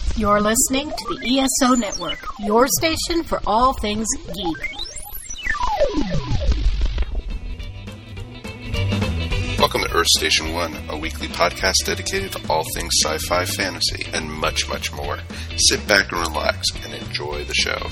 You're listening to the ESO Network, your station for all things geek. Welcome to Earth Station 1, a weekly podcast dedicated to all things sci-fi, fantasy, and much, much more. Sit back and relax and enjoy the show.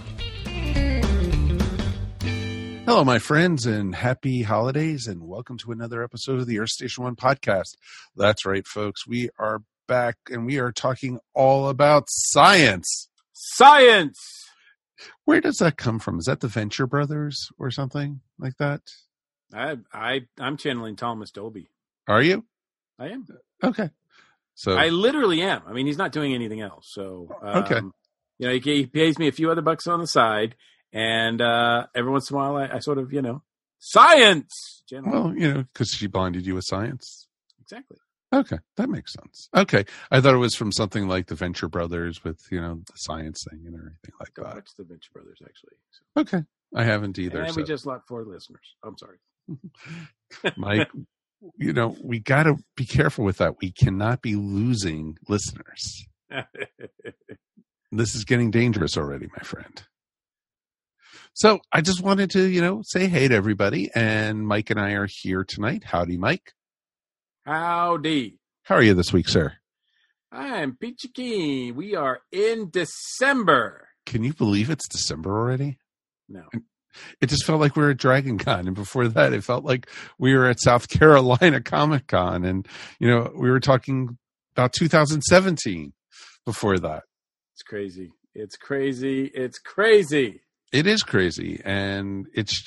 Hello, my friends, and happy holidays, and welcome to another episode of the Earth Station 1 podcast. That's right, folks. We are back, and we are talking all about science. Science! Where does that come from? Is that the Venture Brothers or something like that? I'm channeling Thomas Dolby. Are you? I am. Okay. So I literally am. I mean, he's not doing anything else. So, okay. You know, he pays me a few other bucks on the side, and every once in a while I sort of, science! Well, because she blinded you with science. Exactly. Okay, that makes sense. Okay, I thought it was from something like the Venture Brothers with, the science thing and everything like that. Watch the Venture Brothers, actually. So. Okay, I haven't either. And we just lost 4 listeners. I'm sorry. Mike, we got to be careful with that. We cannot be losing listeners. This is getting dangerous already, my friend. So I just wanted to, say hey to everybody. And Mike and I are here tonight. Howdy, Mike. Howdy. How are you this week, sir? I'm Peachy Keen. We are in December. Can you believe it's December already? No. It just felt like we were at Dragon Con. And before that, it felt like we were at South Carolina Comic Con. And, we were talking about 2017 before that. It's crazy. It's crazy. It's crazy. It is crazy. And it's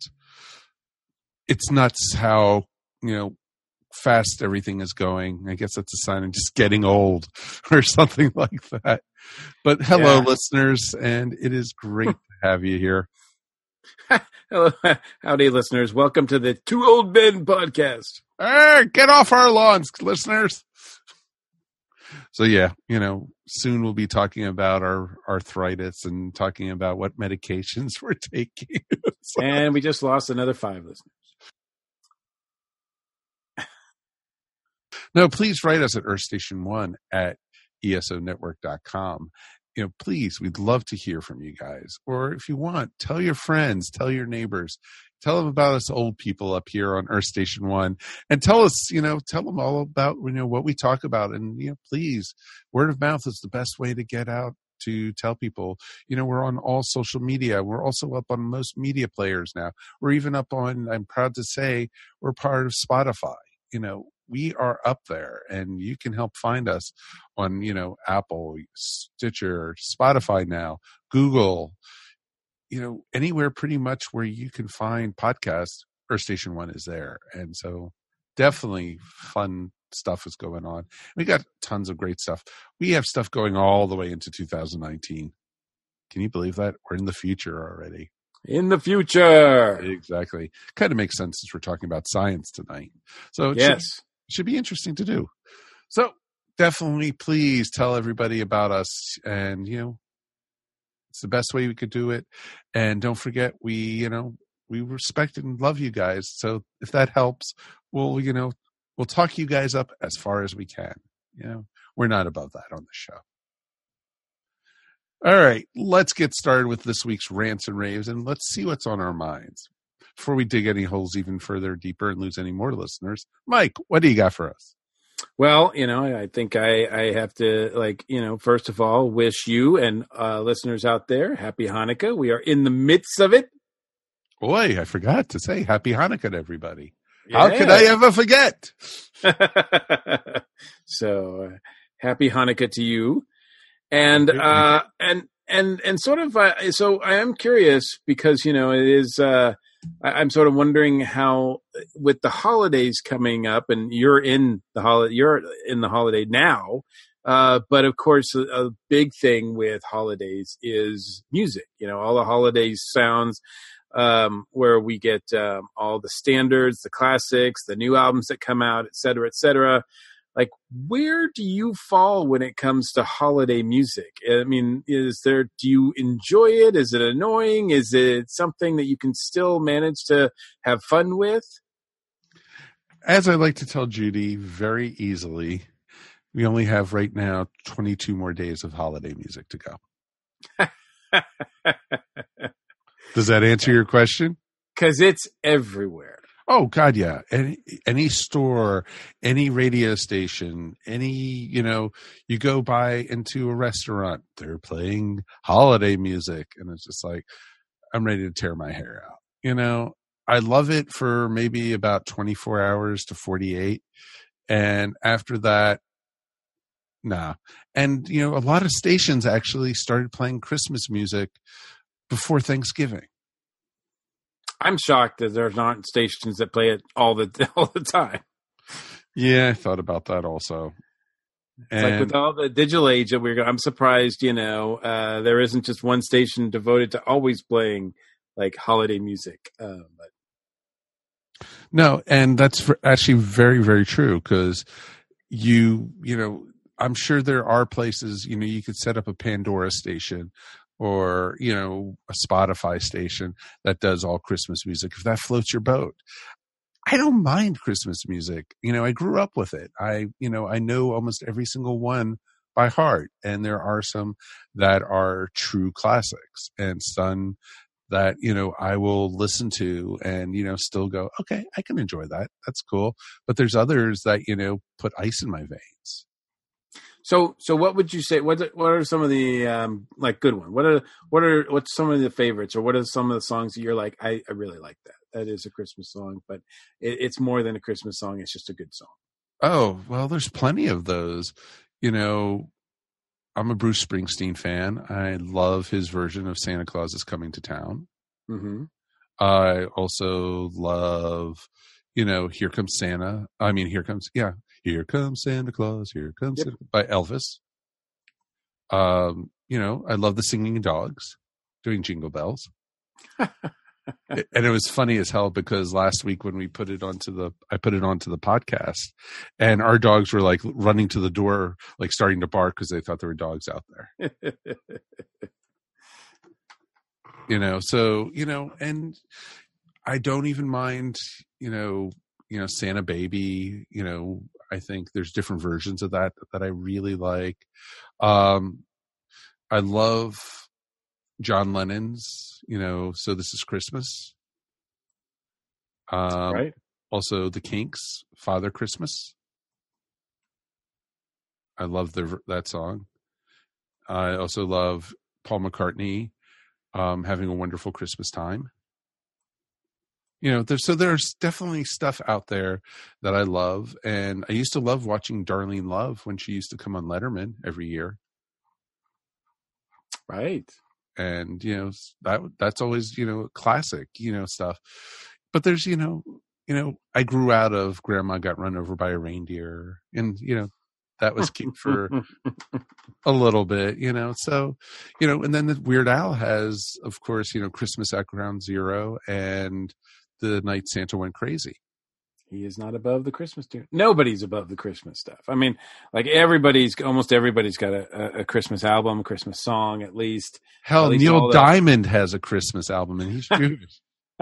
nuts how, fast everything is going. I guess that's a sign of just getting old or something like that. But hello, listeners, and it is great to have you here. Hello, howdy, listeners. Welcome to the Two Old Men podcast. Hey, get off our lawns, listeners. So soon we'll be talking about our arthritis and talking about what medications we're taking. And we just lost another 5 listeners. No, please write us at earthstation1@esonetwork.com. Please, we'd love to hear from you guys. Or if you want, tell your friends, tell your neighbors, tell them about us old people up here on Earth Station 1, and tell them all about, what we talk about. And, please, word of mouth is the best way to get out to tell people. We're on all social media. We're also up on most media players now. We're even up on, I'm proud to say, we're part of Spotify. We are up there, and you can help find us on, Apple, Stitcher, Spotify now, Google, anywhere pretty much where you can find podcasts. Earth Station 1 is there. And so definitely fun stuff is going on. We got tons of great stuff. We have stuff going all the way into 2019. Can you believe that? We're in the future already. In the future. Exactly. Kind of makes sense since we're talking about science tonight. So yes. Should be interesting to do. So definitely please tell everybody about us, and it's the best way we could do it. And don't forget, we respect and love you guys. So if that helps, we'll talk you guys up as far as we can. We're not above that on the show. All right, let's get started with this week's rants and raves, and let's see what's on our minds before we dig any holes even further deeper and lose any more listeners. Mike, what do you got for us? Well, I think I have to, first of all, wish you and listeners out there happy Hanukkah. We are in the midst of it. Boy, I forgot to say happy Hanukkah to everybody. Yeah. How could I ever forget? So, happy Hanukkah to you. And sort of, so I am curious because, it is, I'm sort of wondering how, with the holidays coming up, and you're in the holiday now. But of course, a big thing with holidays is music, all the holiday sounds, where we get, all the standards, the classics, the new albums that come out, et cetera, et cetera. Like, where do you fall when it comes to holiday music? I mean, do you enjoy it? Is it annoying? Is it something that you can still manage to have fun with? As I like to tell Judy very easily, We only have right now 22 more days of holiday music to go. Does that answer your question? Because it's everywhere. Oh God, yeah. Any store, any radio station, any, you go by into a restaurant, they're playing holiday music, and it's just like, I'm ready to tear my hair out. I love it for maybe about 24 hours to 48. And after that, nah. And, a lot of stations actually started playing Christmas music before Thanksgiving. I'm shocked that there's not stations that play it all the time. Yeah, I thought about that also. It's like with all the digital age that I'm surprised, there isn't just one station devoted to always playing like holiday music. No, and that's actually very, very true, because I'm sure there are places, you could set up a Pandora station or, a Spotify station that does all Christmas music, if that floats your boat. I don't mind Christmas music. I grew up with it. I know almost every single one by heart. And there are some that are true classics, and some that, I will listen to and, still go, okay, I can enjoy that. That's cool. But there's others that, put ice in my veins. So what would you say? What are some of the like good one? What's some of the favorites, or what are some of the songs that you're like, I really like that. That is a Christmas song, but it's more than a Christmas song. It's just a good song. Oh, well, there's plenty of those. I'm a Bruce Springsteen fan. I love his version of Santa Claus is Coming to Town. Mm-hmm. I also love, Here Comes Santa. Here Comes Santa Claus, Here Comes Santa, by Elvis. I love the Singing Dogs doing Jingle Bells. And it was funny as hell, because last week when I put it onto the podcast, and our dogs were like running to the door, like starting to bark because they thought there were dogs out there. And I don't even mind, Santa Baby, I think there's different versions of that I really like. I love John Lennon's, So This Is Christmas. Right. Also the Kinks, Father Christmas. I love that song. I also love Paul McCartney, Having a Wonderful Christmas Time. There's definitely stuff out there that I love. And I used to love watching Darlene Love when she used to come on Letterman every year. Right. And, that's always, classic, stuff. But there's, I grew out of Grandma Got Run Over by a Reindeer, and, that was cute for a little bit, so, and then the Weird Al has, of course, Christmas at Ground Zero and The Night Santa Went Crazy. He is not above the Christmas tune. Nobody's above the Christmas stuff. I mean, like almost everybody's got a Christmas album, a Christmas song, at least. Hell, Neil Diamond has a Christmas album, and he's Jewish.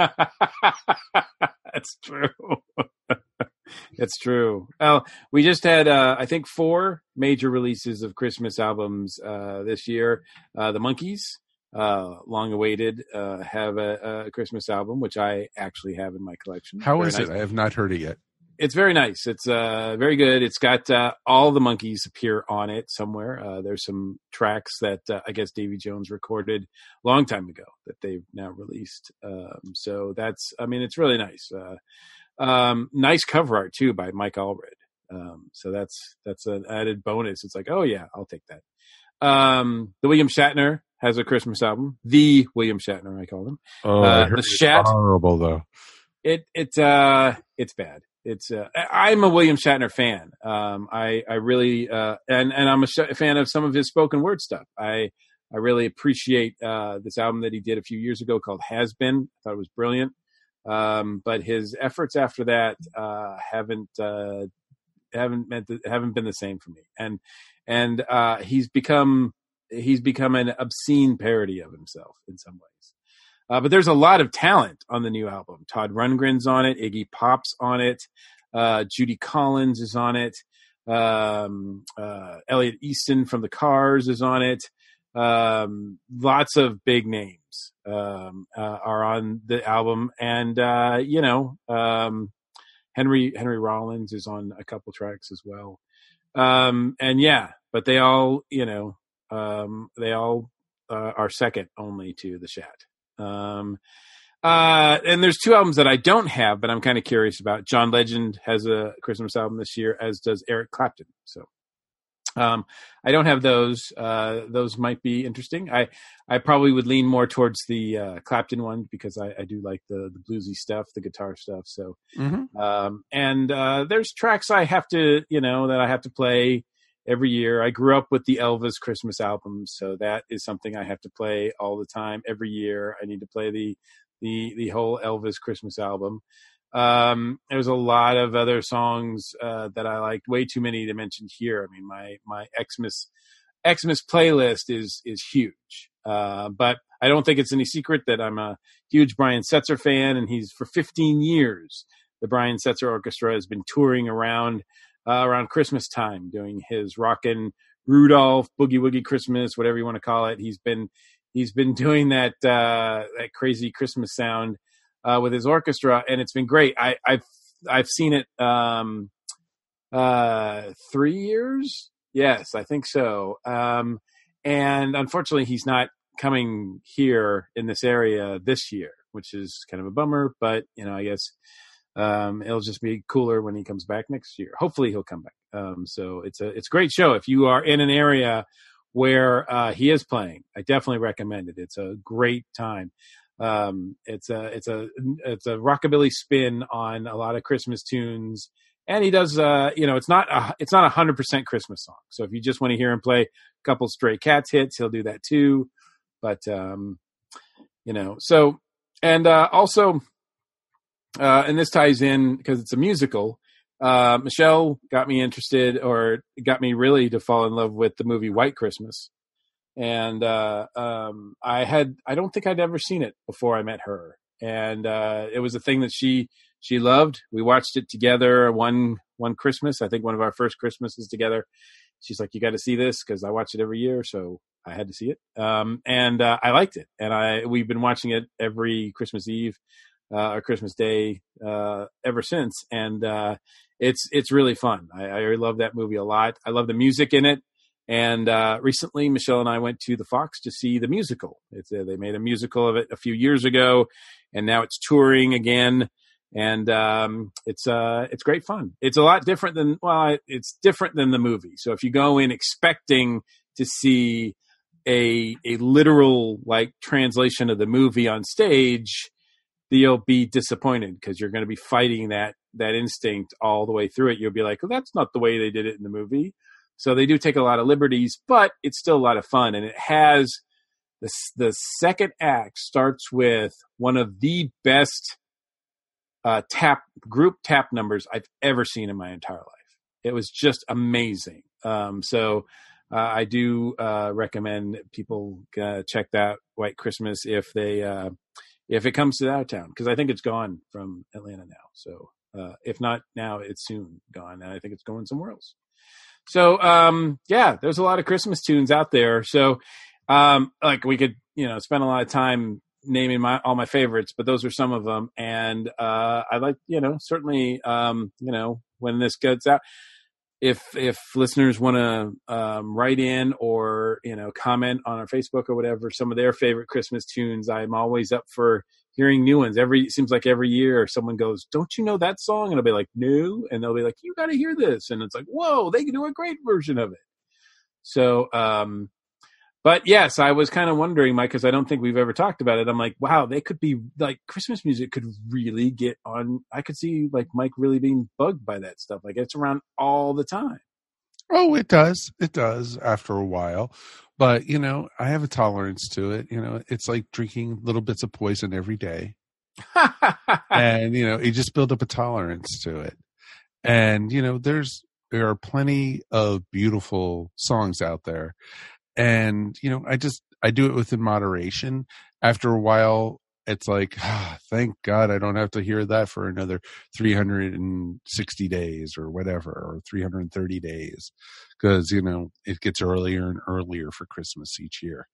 That's true. It's true. Well, we just had, I think, 4 major releases of Christmas albums this year. The Monkees, long awaited, have a Christmas album, which I actually have in my collection. How is it? I have not heard it yet. It's very nice. It's very good. It's got all the Monkees appear on it somewhere. There's some tracks that I guess Davy Jones recorded a long time ago that they've now released. So it's really nice. Nice cover art too by Mike Allred. So that's an added bonus. It's like, oh yeah, I'll take that. The William Shatner has a Christmas album. The William Shatner, I call him. Oh, the Shat. Horrible though. It's bad. It's I'm a William Shatner fan. I really and I'm a fan of some of his spoken word stuff. I really appreciate this album that he did a few years ago called Has Been. I thought it was brilliant. But his efforts after that haven't been the same for me. And he's become an obscene parody of himself in some ways. But there's a lot of talent on the new album. Todd Rundgren's on it. Iggy Pop's on it. Judy Collins is on it. Elliot Easton from the Cars is on it. Lots of big names are on the album, and Henry Rollins is on a couple tracks as well. And yeah, but they all are second only to The Shat. And there's two albums that I don't have, but I'm kind of curious about. John Legend has a Christmas album this year, as does Eric Clapton. So I don't have those. Those might be interesting. I probably would lean more towards the Clapton one because I do like the bluesy stuff, the guitar stuff. So, and there's tracks I have to, that I have to play every year. I grew up with the Elvis Christmas album, so that is something I have to play all the time. Every year, I need to play the whole Elvis Christmas album. There's a lot of other songs that I liked, way too many to mention here. I mean, my Xmas playlist is huge. But I don't think it's any secret that I'm a huge Brian Setzer fan, and he's for 15 years. The Brian Setzer Orchestra has been touring around Christmas time, doing his Rockin' Rudolph, Boogie Woogie Christmas, whatever you want to call it. He's been doing that crazy Christmas sound with his orchestra, and it's been great. I've seen it 3 years. Yes, I think so. And unfortunately, he's not coming here in this area this year, which is kind of a bummer. But I guess it'll just be cooler when he comes back next year. Hopefully, he'll come back. So it's a great show. If you are in an area where he is playing, I definitely recommend it. It's a great time. It's a rockabilly spin on a lot of Christmas tunes, and he does it's not 100% Christmas song. So if you just want to hear him play a couple Stray Cats hits, he'll do that too. But so, and also and this ties in because it's a musical. Michelle got me interested, or got me really to fall in love with the movie White Christmas. And I don't think I'd ever seen it before I met her. And it was a thing that she loved. We watched it together one Christmas. I think one of our first Christmases together. She's like, "You got to see this," because I watch it every year, so I had to see it. And I liked it. And we've been watching it every Christmas Eve or Christmas Day ever since. And it's really fun. I love that movie a lot. I love the music in it. And recently, Michelle and I went to the Fox to see the musical. They made a musical of it a few years ago, and now it's touring again. And it's great fun. It's a lot different than it's different than the movie. So if you go in expecting to see a literal translation of the movie on stage, you'll be disappointed because you're going to be fighting that instinct all the way through it. You'll be like, "Well, that's not the way they did it in the movie." So they do take a lot of liberties, but it's still a lot of fun. And it has the second act starts with one of the best group tap numbers I've ever seen in my entire life. It was just amazing. So I do recommend people check that White Christmas if it comes to our town, because I think it's gone from Atlanta now. So if not now, it's soon gone, and I think it's going somewhere else. So, there's a lot of Christmas tunes out there. So, we could, spend a lot of time naming all my favorites, but those are some of them. And, I like, certainly, when this gets out, if listeners want to, write in or, comment on our Facebook or whatever, some of their favorite Christmas tunes, I'm always up for hearing new ones. It seems like every year someone goes, "Don't you know that song?" And I'll be like, "No." And they'll be like, "You got to hear this." And it's like, whoa, they can do a great version of it. So, but yes, I was kind of wondering, Mike, because I don't think we've ever talked about it. I'm like, wow, they could be Christmas music could really get on. I could see Mike really being bugged by that stuff. It's around all the time. Oh, it does. It does after a while. But, I have a tolerance to it. It's like drinking little bits of poison every day. And, you just build up a tolerance to it. And, there are plenty of beautiful songs out there. And, I do it within moderation. After a while, it's like, thank God I don't have to hear that for another 360 days or whatever, or 330 days, because, you know, it gets earlier and earlier for Christmas each year.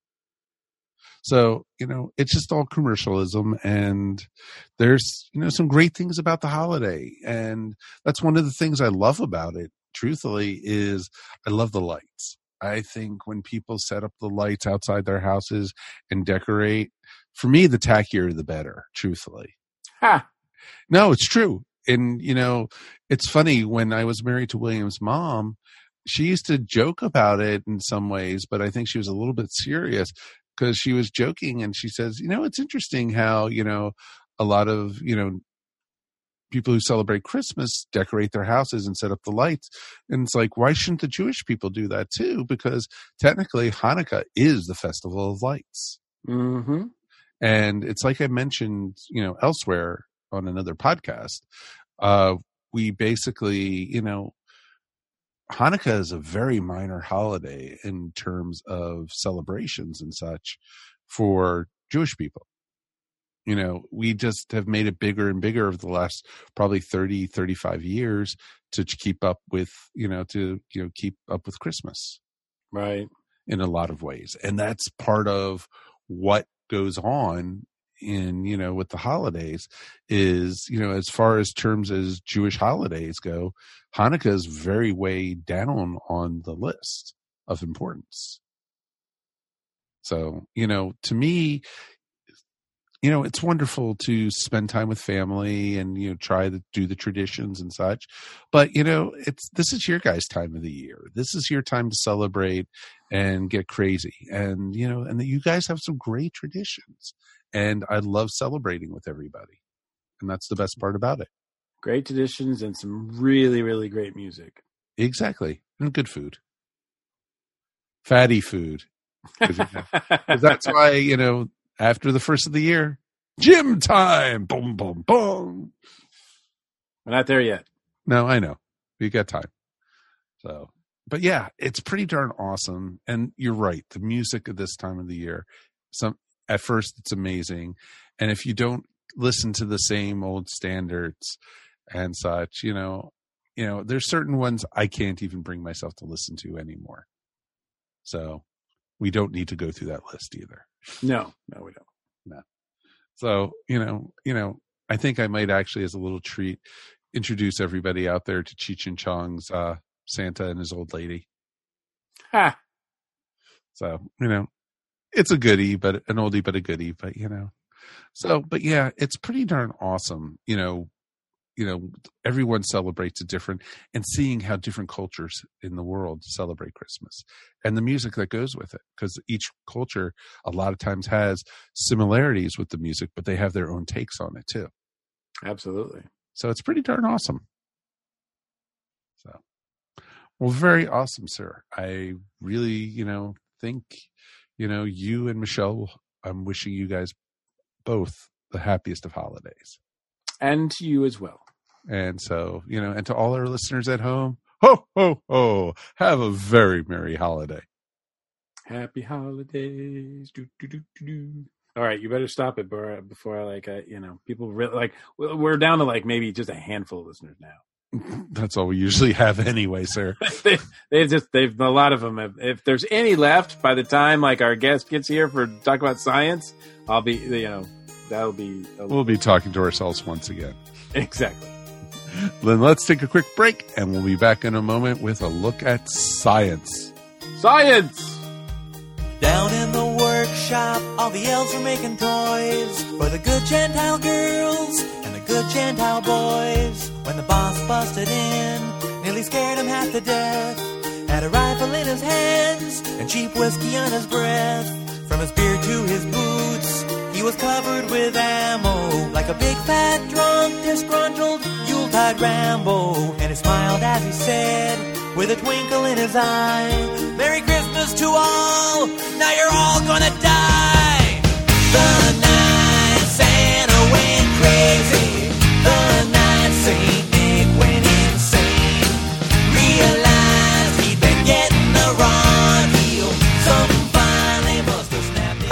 So, you know, it's just all commercialism, and there's, you know, some great things about the holiday. And that's one of the things I love about it, truthfully, is I love the lights. I think when people set up the lights outside their houses and decorate, for me, the tackier, the better, truthfully. Ha! No, it's true. And, you know, it's funny, when I was married to William's mom, she used to joke about it in some ways, but I think she was a little bit serious, because she was joking, and she says, you know, it's interesting how, you know, a lot of, you know, people who celebrate Christmas decorate their houses and set up the lights. And it's like, why shouldn't the Jewish people do that too? Because technically Hanukkah is the festival of lights. Mm-hmm. And it's like I mentioned, you know, elsewhere on another podcast, we basically, you know, Hanukkah is a very minor holiday in terms of celebrations and such for Jewish people. You know, we just have made it bigger and bigger over the last probably 30, 35 years to keep up with, you know, keep up with Christmas. Right. In a lot of ways. And that's part of what goes on in, you know, with the holidays is, you know, as far as terms as Jewish holidays go, Hanukkah is very way down on the list of importance. So, you know, to me, you know, it's wonderful to spend time with family and, you know, try to do the traditions and such. But, you know, this is your guys' time of the year. This is your time to celebrate and get crazy. And, you know, and you guys have some great traditions. And I love celebrating with everybody. And that's the best part about it. Great traditions and some really, really great music. Exactly. And good food. Fatty food. 'Cause that's why, you know, after the first of the year, gym time. Boom, boom, boom. We're not there yet. No, I know. We got time. So, but yeah, it's pretty darn awesome. And you're right. The music at this time of the year, at first it's amazing. And if you don't listen to the same old standards and such, you know, there's certain ones I can't even bring myself to listen to anymore. So we don't need to go through that list either. No, we don't. No. So, you know, I think I might actually, as a little treat, introduce everybody out there to Cheech and Chong's Santa and His Old Lady. Ha! So, you know, it's a goodie, but an oldie, but a goodie, but, you know. So, but yeah, it's pretty darn awesome, you know, everyone celebrates it different, and seeing how different cultures in the world celebrate Christmas and the music that goes with it. Because each culture a lot of times has similarities with the music, but they have their own takes on it too. Absolutely. So it's pretty darn awesome. So, well, very awesome, sir. I really, you know, think, you know, you and Michelle, I'm wishing you guys both the happiest of holidays. And to you as well. And so, you know, and to all our listeners at home, ho, ho, ho, have a very merry holiday. Happy holidays. Do, do, do, do, do. All right, you better stop it before you know, people really, we're down to maybe just a handful of listeners now. That's all we usually have anyway, sir. they've a lot of them. If there's any left by the time our guest gets here for talk about science, I'll be, you know, that'll be. We'll be talking to ourselves once again. Exactly. Then let's take a quick break, and we'll be back in a moment with a look at science. Science! Down in the workshop, all the elves were making toys for the good Gentile girls and the good Gentile boys. When the boss busted in, nearly scared him half to death. Had a rifle in his hands and cheap whiskey on his breath. From his beard to his boots, he was covered with ammo, like a big fat drunk, disgruntled Yuletide Rambo. And he smiled as he said, with a twinkle in his eye, Merry Christmas to all, now you're all gonna die. The night Santa went crazy, the night Saint Nick went insane. Realized he'd been getting the wrong deal, something finally must have snapped. Hi, this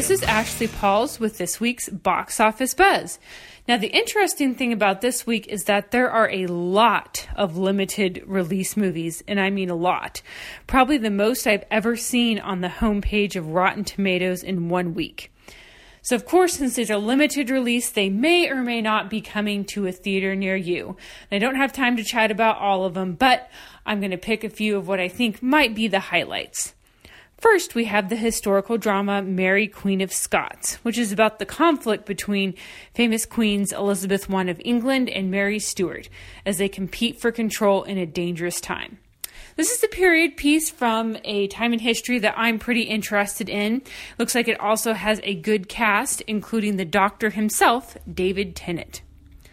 This is Ashley Pauls with this week's Box Office Buzz. Now, the interesting thing about this week is that there are a lot of limited release movies, and I mean a lot. Probably the most I've ever seen on the homepage of Rotten Tomatoes in 1 week. So, of course, since it's a limited release, they may or may not be coming to a theater near you. I don't have time to chat about all of them, but I'm going to pick a few of what I think might be the highlights. First, we have the historical drama Mary, Queen of Scots, which is about the conflict between famous queens Elizabeth I of England and Mary Stuart as they compete for control in a dangerous time. This is a period piece from a time in history that I'm pretty interested in. Looks like it also has a good cast, including the Doctor himself, David Tennant.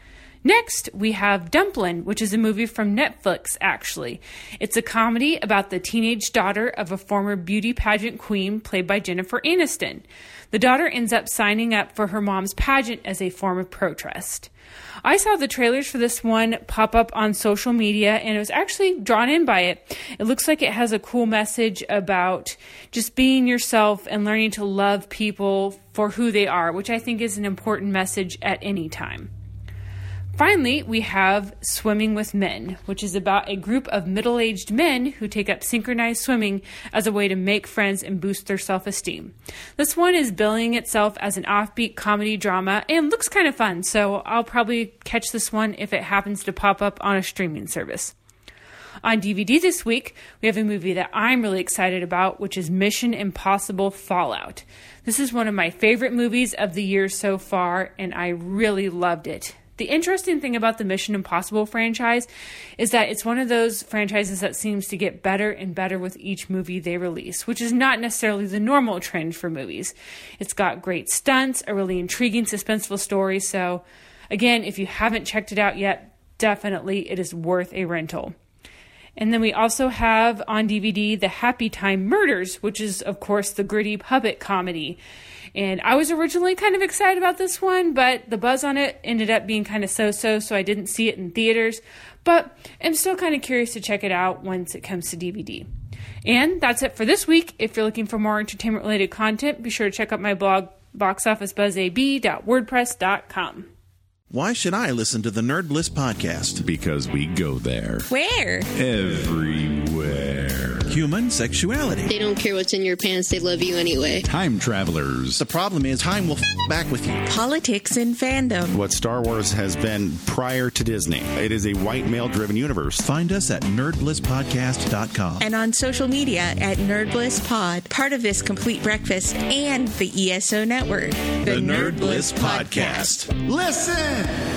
Next, we have Dumplin', which is a movie from Netflix, actually. It's a comedy about the teenage daughter of a former beauty pageant queen played by Jennifer Aniston. The daughter ends up signing up for her mom's pageant as a form of protest. I saw the trailers for this one pop up on social media, and I was actually drawn in by it. It looks like it has a cool message about just being yourself and learning to love people for who they are, which I think is an important message at any time. Finally, we have Swimming with Men, which is about a group of middle-aged men who take up synchronized swimming as a way to make friends and boost their self-esteem. This one is billing itself as an offbeat comedy drama and looks kind of fun, so I'll probably catch this one if it happens to pop up on a streaming service. On DVD this week, we have a movie that I'm really excited about, which is Mission Impossible Fallout. This is one of my favorite movies of the year so far, and I really loved it. The interesting thing about the Mission Impossible franchise is that it's one of those franchises that seems to get better and better with each movie they release, which is not necessarily the normal trend for movies. It's got great stunts, a really intriguing, suspenseful story, so again, if you haven't checked it out yet, definitely it is worth a rental. And then we also have on DVD The Happy Time Murders, which is, of course, the gritty puppet comedy. And I was originally kind of excited about this one, but the buzz on it ended up being kind of so-so, so I didn't see it in theaters. But I'm still kind of curious to check it out once it comes to DVD. And that's it for this week. If you're looking for more entertainment-related content, be sure to check out my blog, boxofficebuzzab.wordpress.com. Why should I listen to the Nerd Bliss podcast? Because we go there. Where? Everywhere. Human sexuality. They don't care what's in your pants. They love you anyway. Time travelers. The problem is time will back with you. Politics and fandom. What Star Wars has been prior to Disney. It is a white male-driven universe. Find us at nerdblisspodcast.com. And on social media at NerdBlissPod, part of this complete breakfast and the ESO network. The Nerd Bliss Podcast. Listen!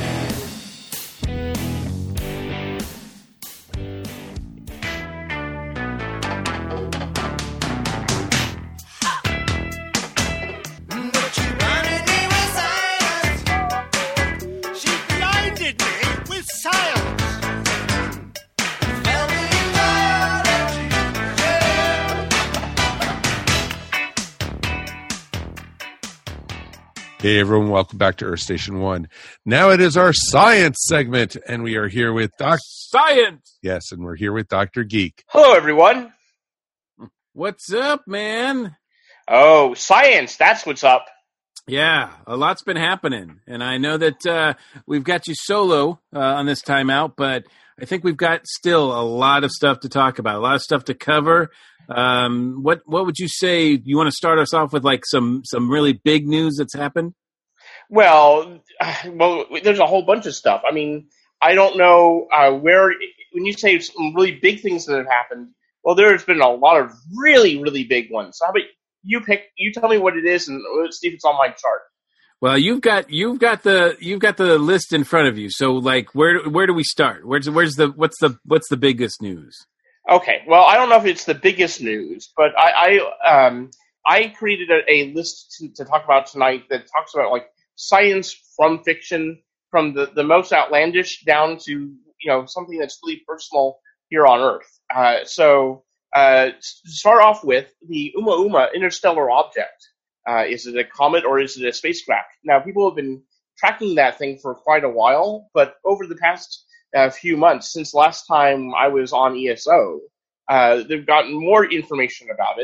Hey everyone, welcome back to Earth Station 1. Now it is our science segment, and we are here with Science! Yes, and we're here with Dr. Geek. Hello everyone. What's up, man? Oh, science, that's what's up. Yeah, a lot's been happening, and I know that we've got you solo on this time out, but I think we've got still a lot of stuff to talk about, a lot of stuff to cover. What would you say? You want to start us off with like some really big news that's happened? Well, there's a whole bunch of stuff. I mean, I don't know where, when you say some really big things that have happened, well, there's been a lot of really, really big ones. So how about you tell me what it is, and let's see if it's on my chart. Well, you've got the list in front of you. So like, where do we start? What's the biggest news? Okay, well, I don't know if it's the biggest news, but I created a list to talk about tonight that talks about like science from fiction, from the most outlandish down to something that's really personal here on Earth. So to start off with, the Oumuamua interstellar object. Is it a comet or is it a spacecraft? Now, people have been tracking that thing for quite a while, but over the past few months, since last time I was on ESO, they've gotten more information about it,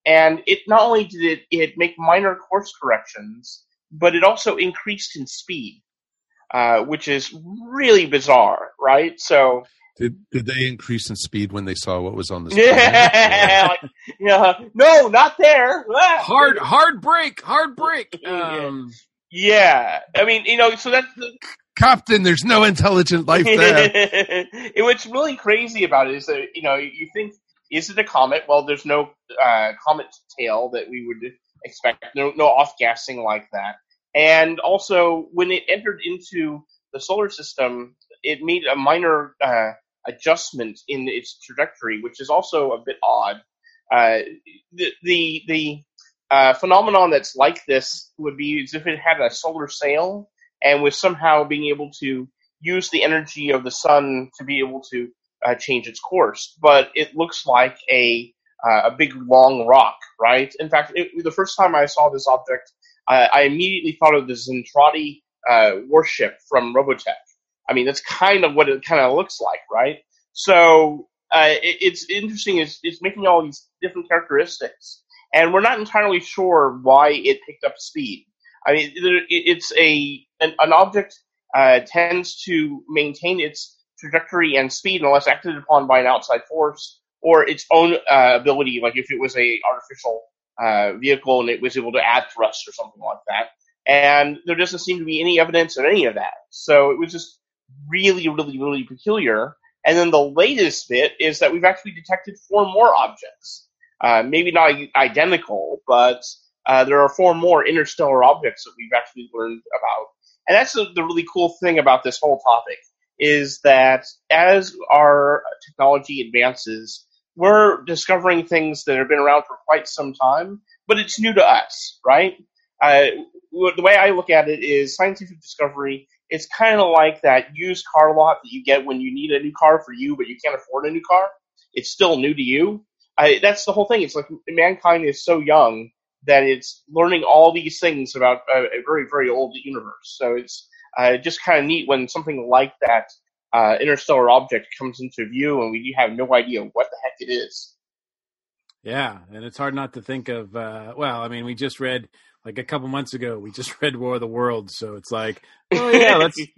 And it not only did it make minor course corrections, but it also increased in speed, which is really bizarre, right? So did they increase in speed when they saw what was on the screen? No, not there. Hard break. Yeah, I mean, so that's Captain, there's no intelligent life there. What's really crazy about it is that, you think, is it a comet? Well, there's no comet tail that we would expect, no off-gassing like that. And also, when it entered into the solar system, it made a minor adjustment in its trajectory, which is also a bit odd. The phenomenon that's like this would be as if it had a solar sail and was somehow being able to use the energy of the sun to be able to change its course. But it looks like a big long rock, right? In fact, the first time I saw this object, I immediately thought of the Zentradi warship from Robotech. I mean, that's kind of what it kind of looks like, right? So it's interesting. It's making all these different characteristics, and we're not entirely sure why it picked up speed. I mean, it's an object tends to maintain its trajectory and speed unless acted upon by an outside force or its own ability, like if it was a artificial vehicle and it was able to add thrust or something like that. And there doesn't seem to be any evidence of any of that. So it was just really, really, really peculiar. And then the latest bit is that we've actually detected 4 more objects. Maybe not identical, but there are 4 more interstellar objects that we've actually learned about. And that's the really cool thing about this whole topic, is that as our technology advances, we're discovering things that have been around for quite some time, but it's new to us, right? The way I look at it is scientific discovery. It's kind of like that used car lot that you get when you need a new car for you, but you can't afford a new car. It's still new to you. That's the whole thing. It's like mankind is so young that it's learning all these things about a very, very old universe. So it's just kind of neat when something like that interstellar object comes into view and we have no idea what the heck it is. Yeah, and it's hard not to think of, we just read, like a couple months ago, we just read War of the Worlds, so it's like, oh yeah,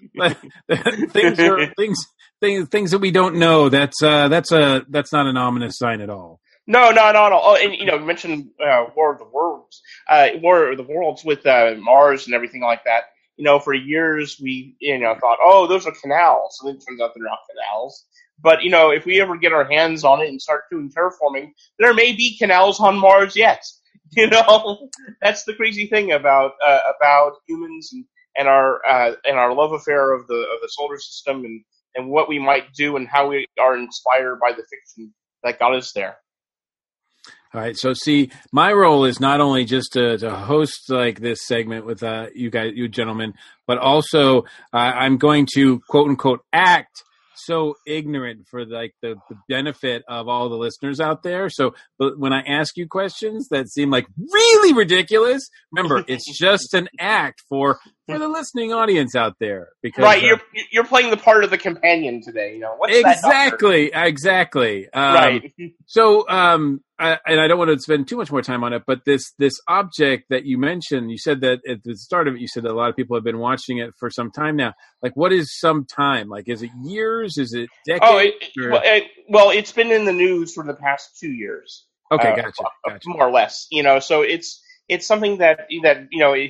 things that we don't know. That's not an ominous sign at all. No, not at all. Oh, and you mentioned War of the Worlds with Mars and everything like that. For years we thought, oh, those are canals, and it turns out they're not canals. But if we ever get our hands on it and start doing terraforming, there may be canals on Mars yet. That's the crazy thing about humans and our love affair of the solar system and what we might do and how we are inspired by the fiction that got us there. All right. So see, my role is not only just to host like this segment with you gentlemen, but also I'm going to quote unquote act so ignorant for like the benefit of all the listeners out there. So but when I ask you questions that seem like really ridiculous, remember it's just an act for the listening audience out there. Because right, you're playing the part of the companion today. What's exactly. Right. So and I don't want to spend too much more time on it, but this object that you mentioned, you said that at the start of it, you said that a lot of people have been watching it for some time now. Like, what is some time? Like, is it years? Is it decades? Well, it's been in the news for the past 2 years. Okay, gotcha. More or less. So it's something that it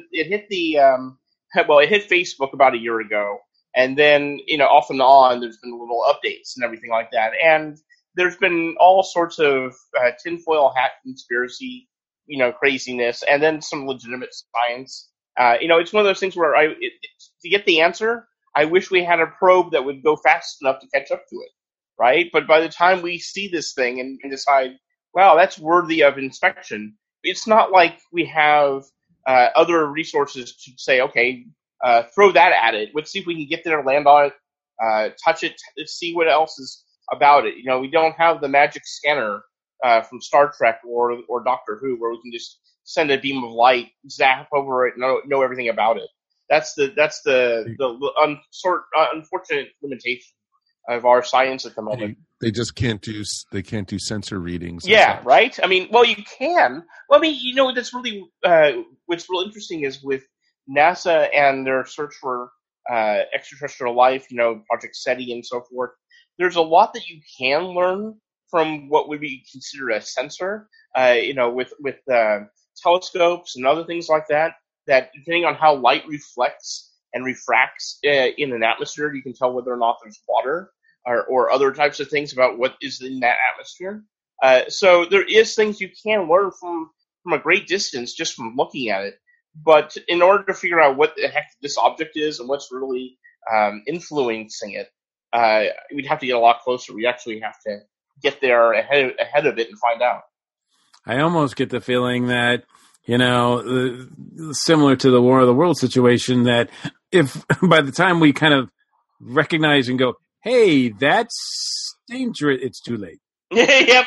hit Facebook about a year ago, and then off and on there's been little updates and everything like that, and there's been all sorts of tinfoil hat conspiracy, craziness, and then some legitimate science. It's one of those things where to get the answer, I wish we had a probe that would go fast enough to catch up to it, right? But by the time we see this thing and decide, wow, that's worthy of inspection, it's not like we have other resources to say, okay, throw that at it. Let's see if we can get there, land on it, touch it, see what else is about it. We don't have the magic scanner from Star Trek or Doctor Who where we can just send a beam of light, zap over it, know everything about it. That's the unfortunate limitation of our science at the moment. They just can't do sensor readings. Yeah, right. I mean, well, you can. Well, I mean, that's really what's real interesting is with NASA and their search for extraterrestrial life. Project SETI and so forth. There's a lot that you can learn from what would be considered a sensor. With telescopes and other things like that. That depending on how light reflects and refracts in an atmosphere, you can tell whether or not there's water or other types of things about what is in that atmosphere. So there is things you can learn from a great distance just from looking at it. But in order to figure out what the heck this object is and what's really influencing it, we'd have to get a lot closer. We actually have to get there ahead of it and find out. I almost get the feeling that, similar to the War of the World situation, that if by the time we kind of recognize and go, hey, that's dangerous, it's too late. Yep.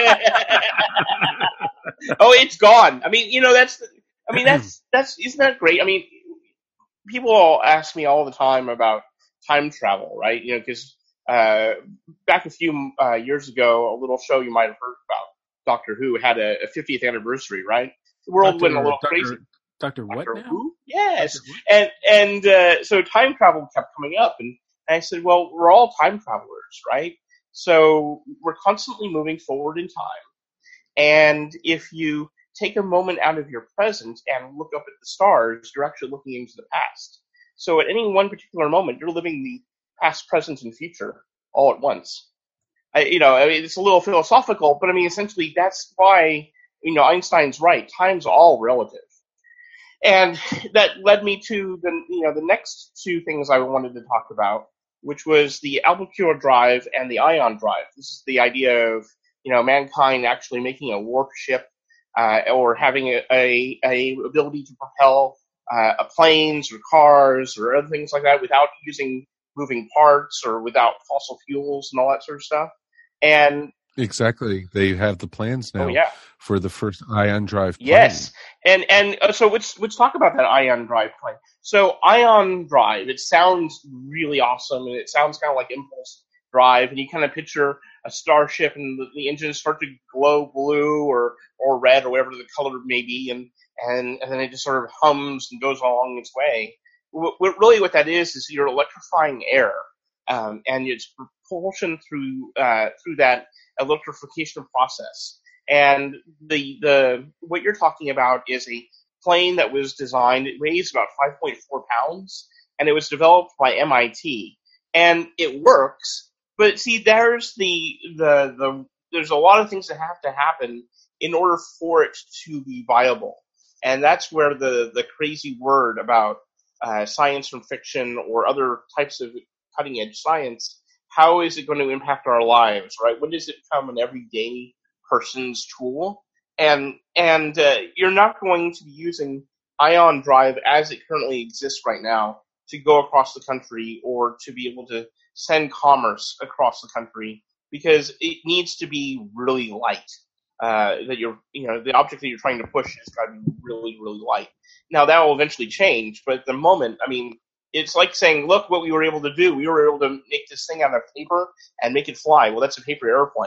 Oh, it's gone. I mean, that's isn't that great? I mean, people ask me all the time about time travel, right? Because back a few years ago, a little show you might have heard about, Doctor Who, had a 50th anniversary, right? The world went a little crazy. Doctor what now? Who? Yes. And so time travel kept coming up, and I said, well, we're all time travelers, right? So we're constantly moving forward in time. And if you take a moment out of your present and look up at the stars, you're actually looking into the past. So at any one particular moment, you're living the past, present, and future all at once. It's a little philosophical, but essentially that's why, Einstein's right. Time's all relative. And that led me to the next two things I wanted to talk about, which was the Albacore drive and the ion drive. This is the idea of, mankind actually making a warp ship, or having a ability to propel planes or cars or other things like that without using moving parts or without fossil fuels and all that sort of stuff. And exactly, they have the plans now for the first ion drive plane. Yes, and so let's talk about that ion drive plane. So ion drive, it sounds really awesome, and it sounds kind of like impulse drive, and you kind of picture a starship and the engines start to glow blue or red or whatever the color may be, and then it just sort of hums and goes along its way. What that is you're electrifying air, and it's propulsion through that electrification process. And the what you're talking about is a plane that was designed. It weighs about 5.4 pounds, and it was developed by MIT, and it works. But see, there's there's a lot of things that have to happen in order for it to be viable, and that's where the crazy word about science from fiction or other types of cutting edge science. How is it going to impact our lives, right? When does it become an everyday person's tool? And you're not going to be using ion drive as it currently exists right now to go across the country or to be able to send commerce across the country, because it needs to be really light. The object that you're trying to push is got to be really, really light. Now that will eventually change, but at the moment, it's like saying, look what we were able to do. We were able to make this thing out of paper and make it fly. Well, that's a paper airplane.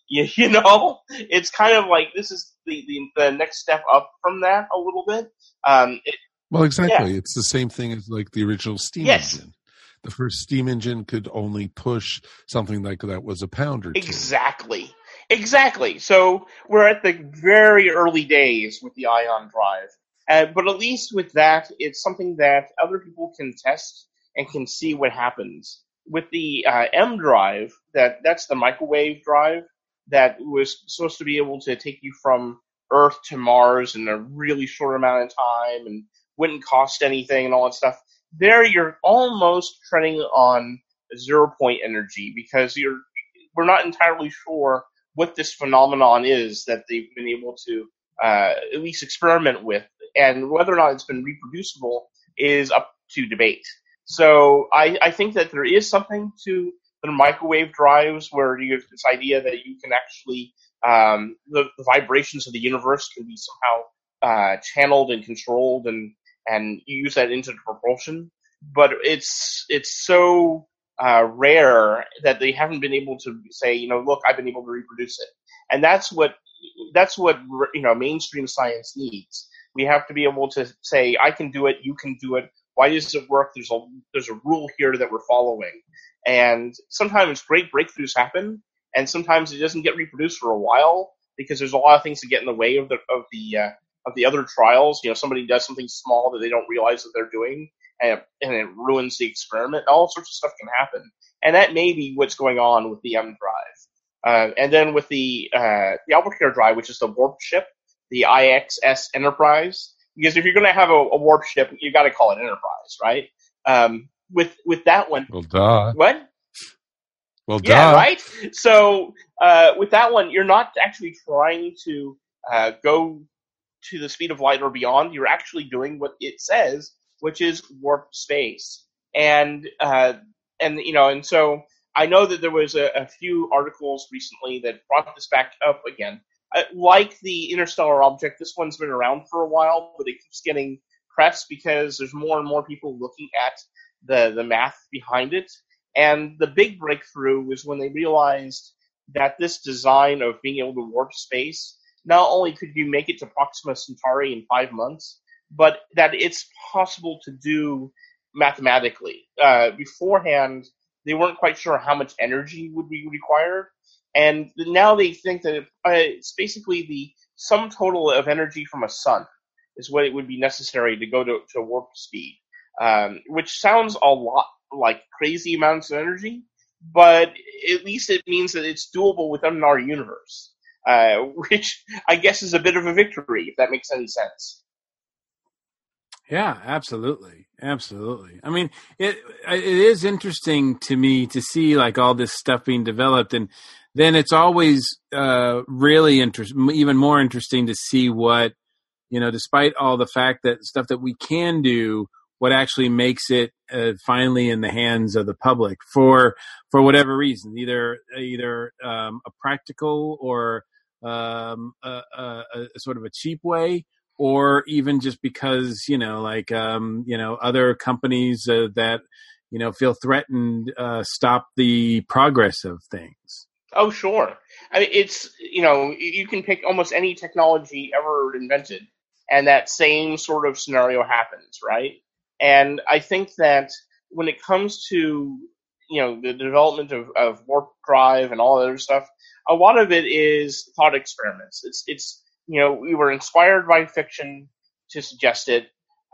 It's kind of like this is the next step up from that a little bit. Well, exactly. Yeah. It's the same thing as like the original steam engine. The first steam engine could only push something like that was a pound or two. Exactly. So we're at the very early days with the ion drive. But at least with that, it's something that other people can test and can see what happens. With the M drive, that's the microwave drive that was supposed to be able to take you from Earth to Mars in a really short amount of time and wouldn't cost anything and all that stuff. There, you're almost treading on 0-point energy because we're not entirely sure what this phenomenon is that they've been able to at least experiment with. And whether or not it's been reproducible is up to debate. So I think that there is something to the microwave drives where you have this idea that you can actually, the vibrations of the universe can be somehow channeled and controlled and you use that into propulsion. But it's so rare that they haven't been able to say, look, I've been able to reproduce it. And that's what mainstream science needs. We have to be able to say, I can do it, you can do it. Why does it work? There's a rule here that we're following. And sometimes great breakthroughs happen, and sometimes it doesn't get reproduced for a while because there's a lot of things that get in the way of the other trials. Somebody does something small that they don't realize that they're doing, and it ruins the experiment. All sorts of stuff can happen, and that may be what's going on with the M drive. And then with the AlbaCare drive, which is the warp ship, the IXS Enterprise, because if you're going to have a warp ship, you got to call it Enterprise, right? With that one, well, duh. What? Well, yeah, duh. right. So with that one, you're not actually trying to go to the speed of light or beyond. You're actually doing what it says, which is warp space. And so I know that there was a few articles recently that brought this back up again. Like the interstellar object, this one's been around for a while, but it keeps getting press because there's more and more people looking at the math behind it. And the big breakthrough was when they realized that this design of being able to warp space, not only could you make it to Proxima Centauri in 5 months, but that it's possible to do mathematically. Beforehand, they weren't quite sure how much energy would be required. And now they think that it's basically the sum total of energy from a sun is what it would be necessary to go to warp speed, which sounds a lot like crazy amounts of energy, but at least it means that it's doable within our universe, which I guess is a bit of a victory, if that makes any sense. Yeah, absolutely. Absolutely. I mean, it is interesting to me to see like all this stuff being developed, and then it's always really even more interesting to see what, despite all the fact that stuff that we can do, what actually makes it finally in the hands of the public for whatever reason, either a practical or a sort of a cheap way, or even just because, other companies that, feel threatened, stop the progress of things. Oh, sure. I mean, it's, you can pick almost any technology ever invented, and that same sort of scenario happens, right? And I think that when it comes to, the development of warp drive and all that other stuff, a lot of it is thought experiments. It's we were inspired by fiction to suggest it,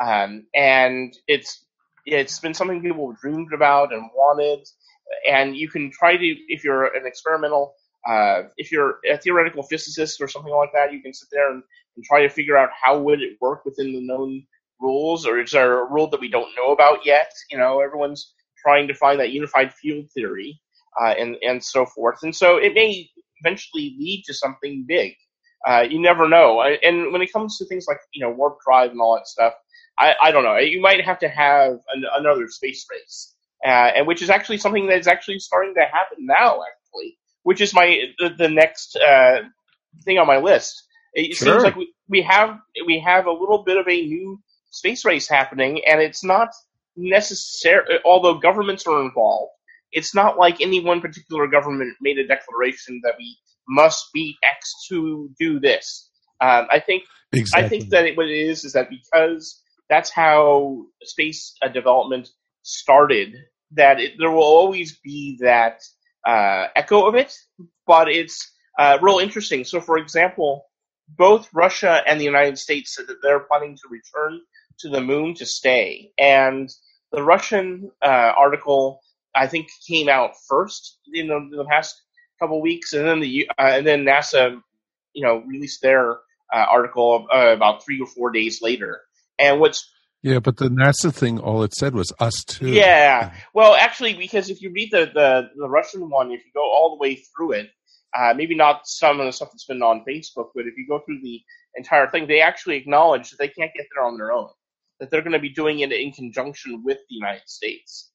and it's been something people dreamed about and wanted. And you can try to, if you're an experimental, if you're a theoretical physicist or something like that, you can sit there and try to figure out how would it work within the known rules, or is there a rule that we don't know about yet? Everyone's trying to find that unified field theory, and so forth. And so it may eventually lead to something big. You never know. And when it comes to things like, warp drive and all that stuff, I don't know. You might have to have another space race, and which is actually something that's actually starting to happen now, actually, which is the next thing on my list. It seems like we have a little bit of a new space race happening, and it's not necessary, although governments are involved, it's not like any one particular government made a declaration that we must beat X to do this. I think that what it is that because that's how space development started, that there will always be that echo of it, but it's real interesting. So, for example, both Russia and the United States said that they're planning to return to the moon to stay. And the Russian article, I think, came out first in the past couple of weeks, and then NASA, released their article about 3 or 4 days later. And but the NASA thing, all it said was us too. Yeah. Well, actually, because if you read the Russian one, if you go all the way through it, maybe not some of the stuff that's been on Facebook, but if you go through the entire thing, they actually acknowledge that they can't get there on their own, that they're going to be doing it in conjunction with the United States.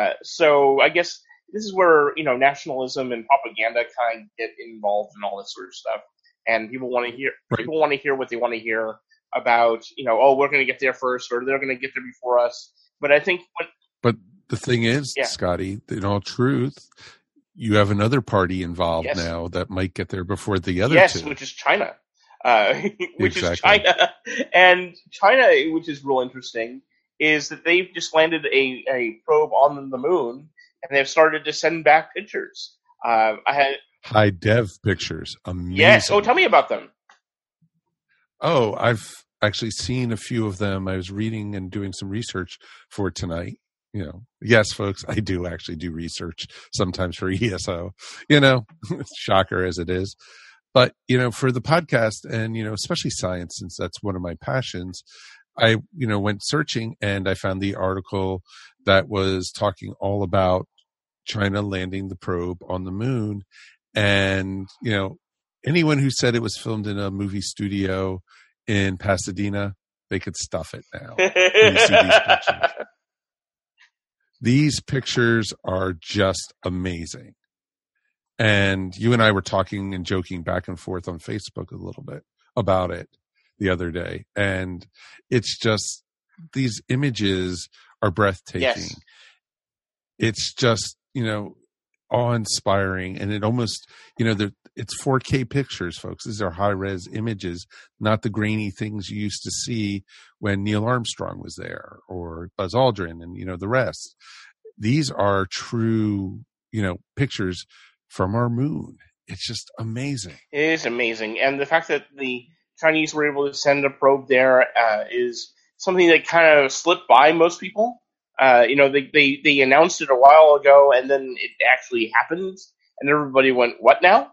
So I guess this is where, nationalism and propaganda kind of get involved in all this sort of stuff. And people want to hear what they want to hear about, we're going to get there first, or they're going to get there before us. But I think But the thing is, Scotty, in all truth, you have another party involved now that might get there before the other two. Yes, which is China. Is China. And China, which is real interesting, is that they've just landed a probe on the moon, and they've started to send back pictures. I had high dev pictures. Amazing. Yes. Oh, tell me about them. Oh, I've actually seen a few of them. I was reading and doing some research for tonight. Yes, folks, I do actually do research sometimes for ESO, shocker as it is. But, for the podcast and, especially science, since that's one of my passions, I, went searching and I found the article that was talking all about China landing the probe on the moon. And, anyone who said it was filmed in a movie studio in Pasadena, they could stuff it now. When you see these pictures. These pictures are just amazing. And you and I were talking and joking back and forth on Facebook a little bit about it the other day. And it's just, these images are breathtaking. Yes. It's just, awe-inspiring. And it almost, it's 4K pictures, folks. These are high-res images, not the grainy things you used to see when Neil Armstrong was there or Buzz Aldrin and, the rest. These are true, pictures from our moon. It's just amazing. It is amazing. And the fact that the Chinese were able to send a probe there is something that kind of slipped by most people. They announced it a while ago, and then it actually happened, and everybody went, "What now?"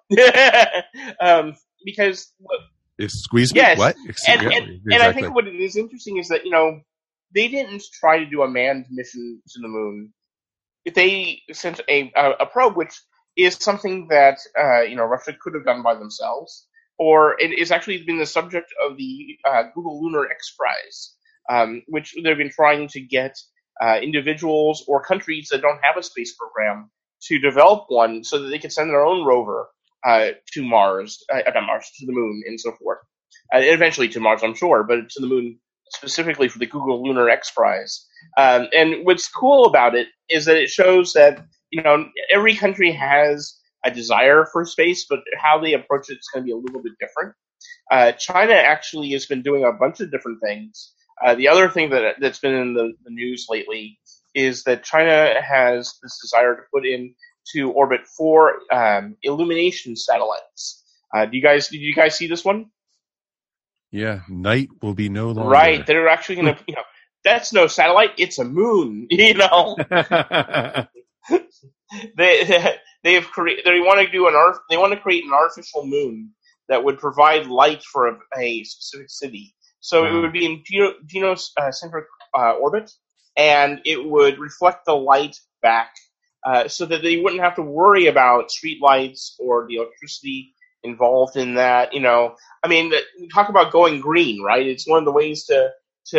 Because squeeze me. Yes, what? And I think what is interesting is that they didn't try to do a manned mission to the moon. They sent a probe, which is something that Russia could have done by themselves, or it is actually been the subject of the Google Lunar X Prize, which they've been trying to get individuals or countries that don't have a space program to develop one, so that they can send their own rover to Mars, to the moon, and so forth. Eventually to Mars, I'm sure, but to the moon specifically for the Google Lunar X Prize. And what's cool about it is that it shows that every country has a desire for space, but how they approach it is going to be a little bit different. China actually has been doing a bunch of different things. The other thing that's been in the news lately is that China has this desire to put into orbit 4 illumination satellites. Did you guys see this one? Yeah, night will be no longer. Right, they're actually going to, that's no satellite, it's a moon, They want to create an artificial moon that would provide light for a specific city. So it would be in geocentric orbit, and it would reflect the light back, so that they wouldn't have to worry about street lights or the electricity involved in that. Talk about going green, right? It's one of the ways to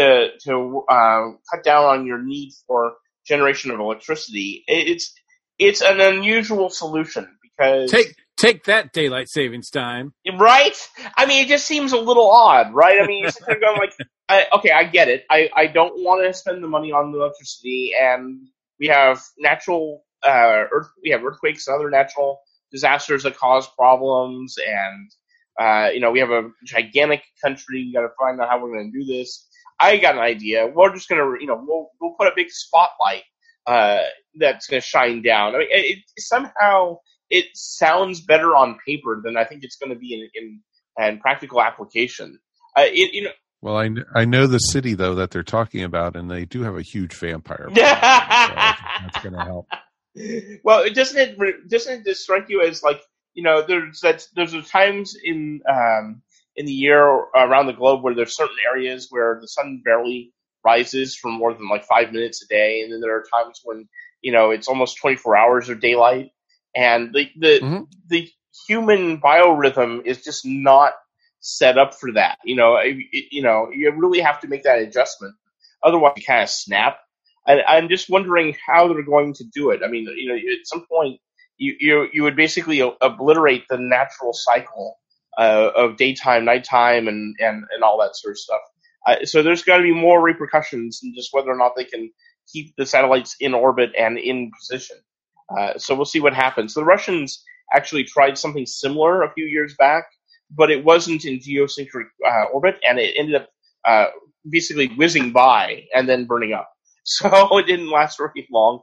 cut down on your need for generation of electricity. It's an unusual solution because take that daylight savings time, right? It just seems a little odd, right? You're sitting there going okay, I get it. I don't want to spend the money on the electricity, and we have we have earthquakes and other natural disasters that cause problems, and we have a gigantic country. We got to find out how we're going to do this. I got an idea. We're just going to, we'll put a big spotlight that's going to shine down. Somehow it sounds better on paper than I think it's going to be in practical application. Well, I know the city though that they're talking about, and they do have a huge vampire. So that's going to help. Well, doesn't it strike you as there's times in the year around the globe where there's certain areas where the sun barely rises for more than 5 minutes a day, and then there are times when it's almost 24 hours of daylight, and the human biorhythm is just not set up for that. You really have to make that adjustment, otherwise you kind of snap. I'm just wondering how they're going to do it. At some point, you would basically obliterate the natural cycle of daytime, nighttime, and all that sort of stuff. So there's got to be more repercussions than just whether or not they can keep the satellites in orbit and in position. So we'll see what happens. The Russians actually tried something similar a few years back, but it wasn't in geocentric orbit, and it ended up basically whizzing by and then burning up. So it didn't last very long.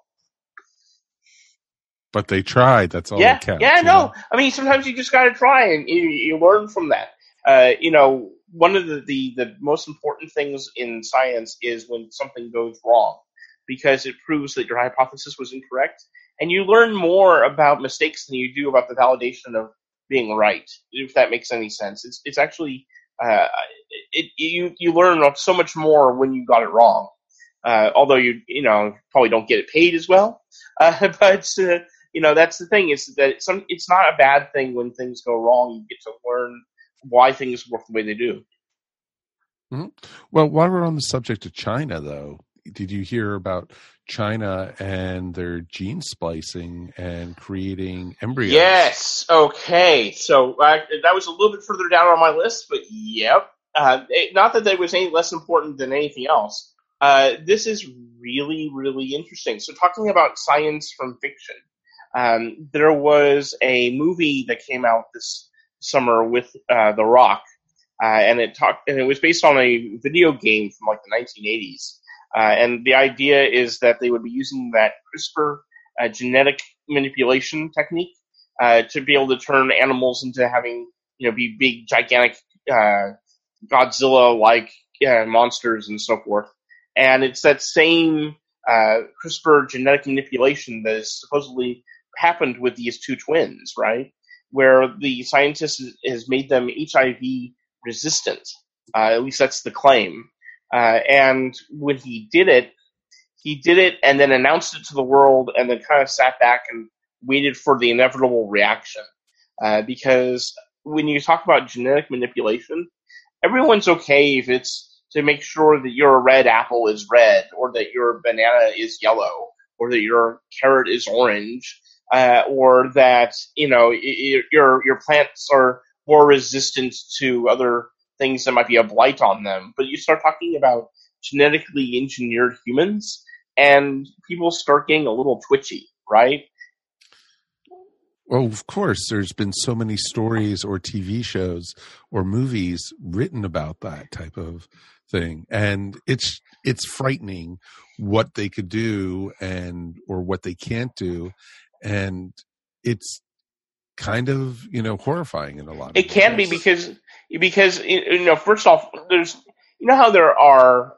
But they tried. That's all that counts. Yeah, no. I mean, sometimes you just got to try, and you learn from that. One of the most important things in science is when something goes wrong, because it proves that your hypothesis was incorrect, and you learn more about mistakes than you do about the validation of being right, if that makes any sense. It's actually you learn so much more when you got it wrong. Although you probably don't get it paid as well, but that's the thing, is that it's not a bad thing when things go wrong. You get to learn why things work the way they do. Mm-hmm. Well, while we're on the subject of China, though, did you hear about China and their gene splicing and creating embryos? Yes. Okay. So that was a little bit further down on my list, but yep. Not that that was any less important than anything else. This is really, really interesting. So talking about science from fiction, there was a movie that came out this summer with The Rock, and it was based on a video game from like the 1980s. And the idea is that they would be using that CRISPR genetic manipulation technique to be able to turn animals into having, be big, gigantic Godzilla-like monsters and so forth. And it's that same CRISPR genetic manipulation that has supposedly happened with these two twins, right? Where the scientist has made them HIV resistant. At least that's the claim. And when he did it and then announced it to the world and then kind of sat back and waited for the inevitable reaction. Because when you talk about genetic manipulation, everyone's okay if it's to make sure that your red apple is red, or that your banana is yellow, or that your carrot is orange, or that, your plants are more resistant to other things that might be a blight on them. But you start talking about genetically engineered humans, and people start getting a little twitchy, right? Well, of course, there's been so many stories or TV shows or movies written about that type of thing. And it's frightening what they could do or what they can't do. And it's kind of, horrifying in a lot of ways. It can be because first off, there's, how there are,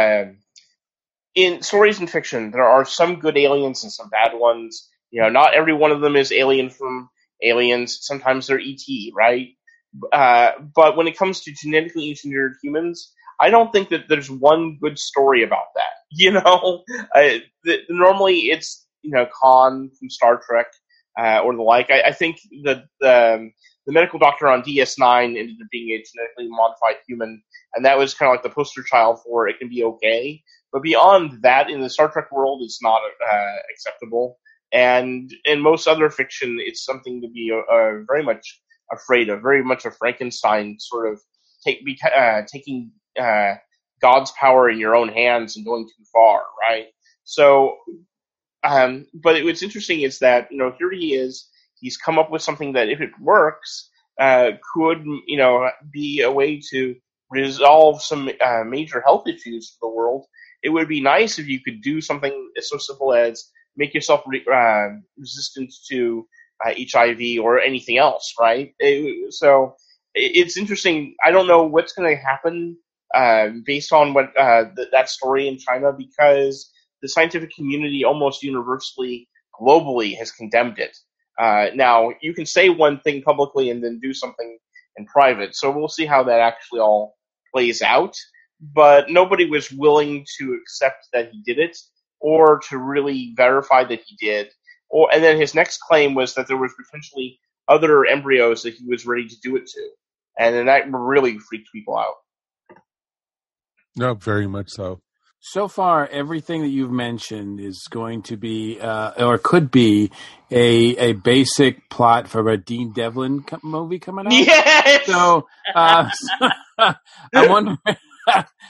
in stories in fiction, there are some good aliens and some bad ones. Not every one of them is Alien from Aliens. Sometimes they're E.T., right? But when it comes to genetically engineered humans, I don't think that there's one good story about that. Normally it's, Khan from Star Trek, or the like. I think that the medical doctor on DS9 ended up being a genetically modified human, and that was kind of like the poster child for it can be okay. But beyond that, in the Star Trek world, it's not acceptable. And in most other fiction, it's something to be very much afraid of, very much a Frankenstein sort of taking God's power in your own hands and going too far, right? So, but what's interesting is that, here he is, he's come up with something that, if it works, could, be a way to resolve some major health issues for the world. It would be nice if you could do something so simple as make yourself resistant to HIV or anything else, right? So it's interesting. I don't know what's going to happen based on what that story in China, because the scientific community almost universally, globally, has condemned it. Now, you can say one thing publicly and then do something in private, so we'll see how that actually all plays out. But nobody was willing to accept that he did it, or to really verify that he did. And then his next claim was that there was potentially other embryos that he was ready to do it to. And then that really freaked people out. No, very much so. So far, everything that you've mentioned is going to be, or could be, a basic plot for a Dean Devlin movie coming out. Yes! So,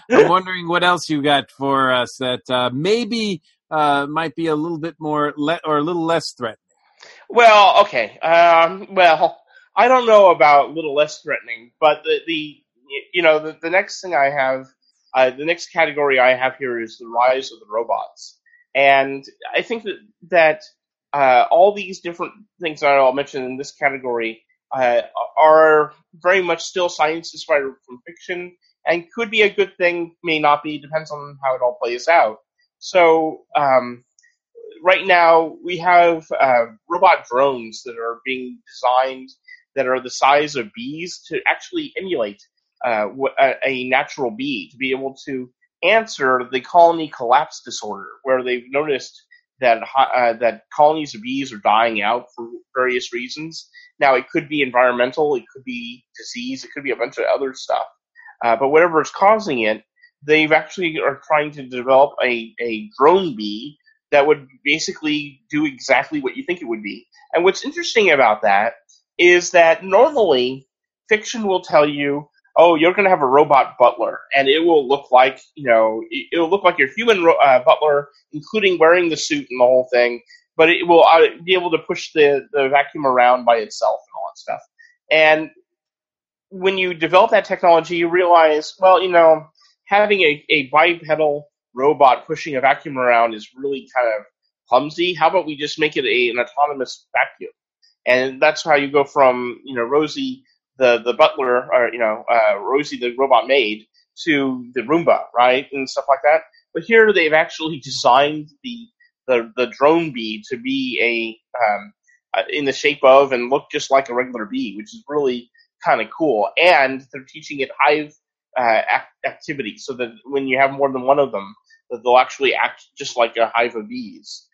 I'm wondering what else you got for us that maybe might be a little bit more or a little less threatening. Well, okay. Well, I don't know about a little less threatening, but the next thing I have, the next category I have here is the rise of the robots, and I think that all these different things that I'll mention in this category are very much still science inspired from fiction, and could be a good thing, may not be, depends on how it all plays out. So. Right now, we have robot drones that are being designed that are the size of bees to actually emulate a natural bee, to be able to answer the colony collapse disorder, where they've noticed that that colonies of bees are dying out for various reasons. Now, it could be environmental, it could be disease, it could be a bunch of other stuff. But whatever is causing it, they've actually are trying to develop a drone bee that would basically do exactly what you think it would be. And what's interesting about that is that normally fiction will tell you, oh, you're going to have a robot butler, and it will look like, it'll look like your human butler, including wearing the suit and the whole thing, but it will be able to push the vacuum around by itself and all that stuff. And when you develop that technology, you realize, well, having a bipedal robot pushing a vacuum around is really kind of clumsy. How about we just make it an autonomous vacuum? And that's how you go from, Rosie the butler, or, Rosie the robot maid, to the Roomba, right? And stuff like that. But here they've actually designed the drone bee to be in the shape of and look just like a regular bee, which is really kind of cool. And they're teaching it hive activity, so that when you have more than one of them, that they'll actually act just like a hive of bees.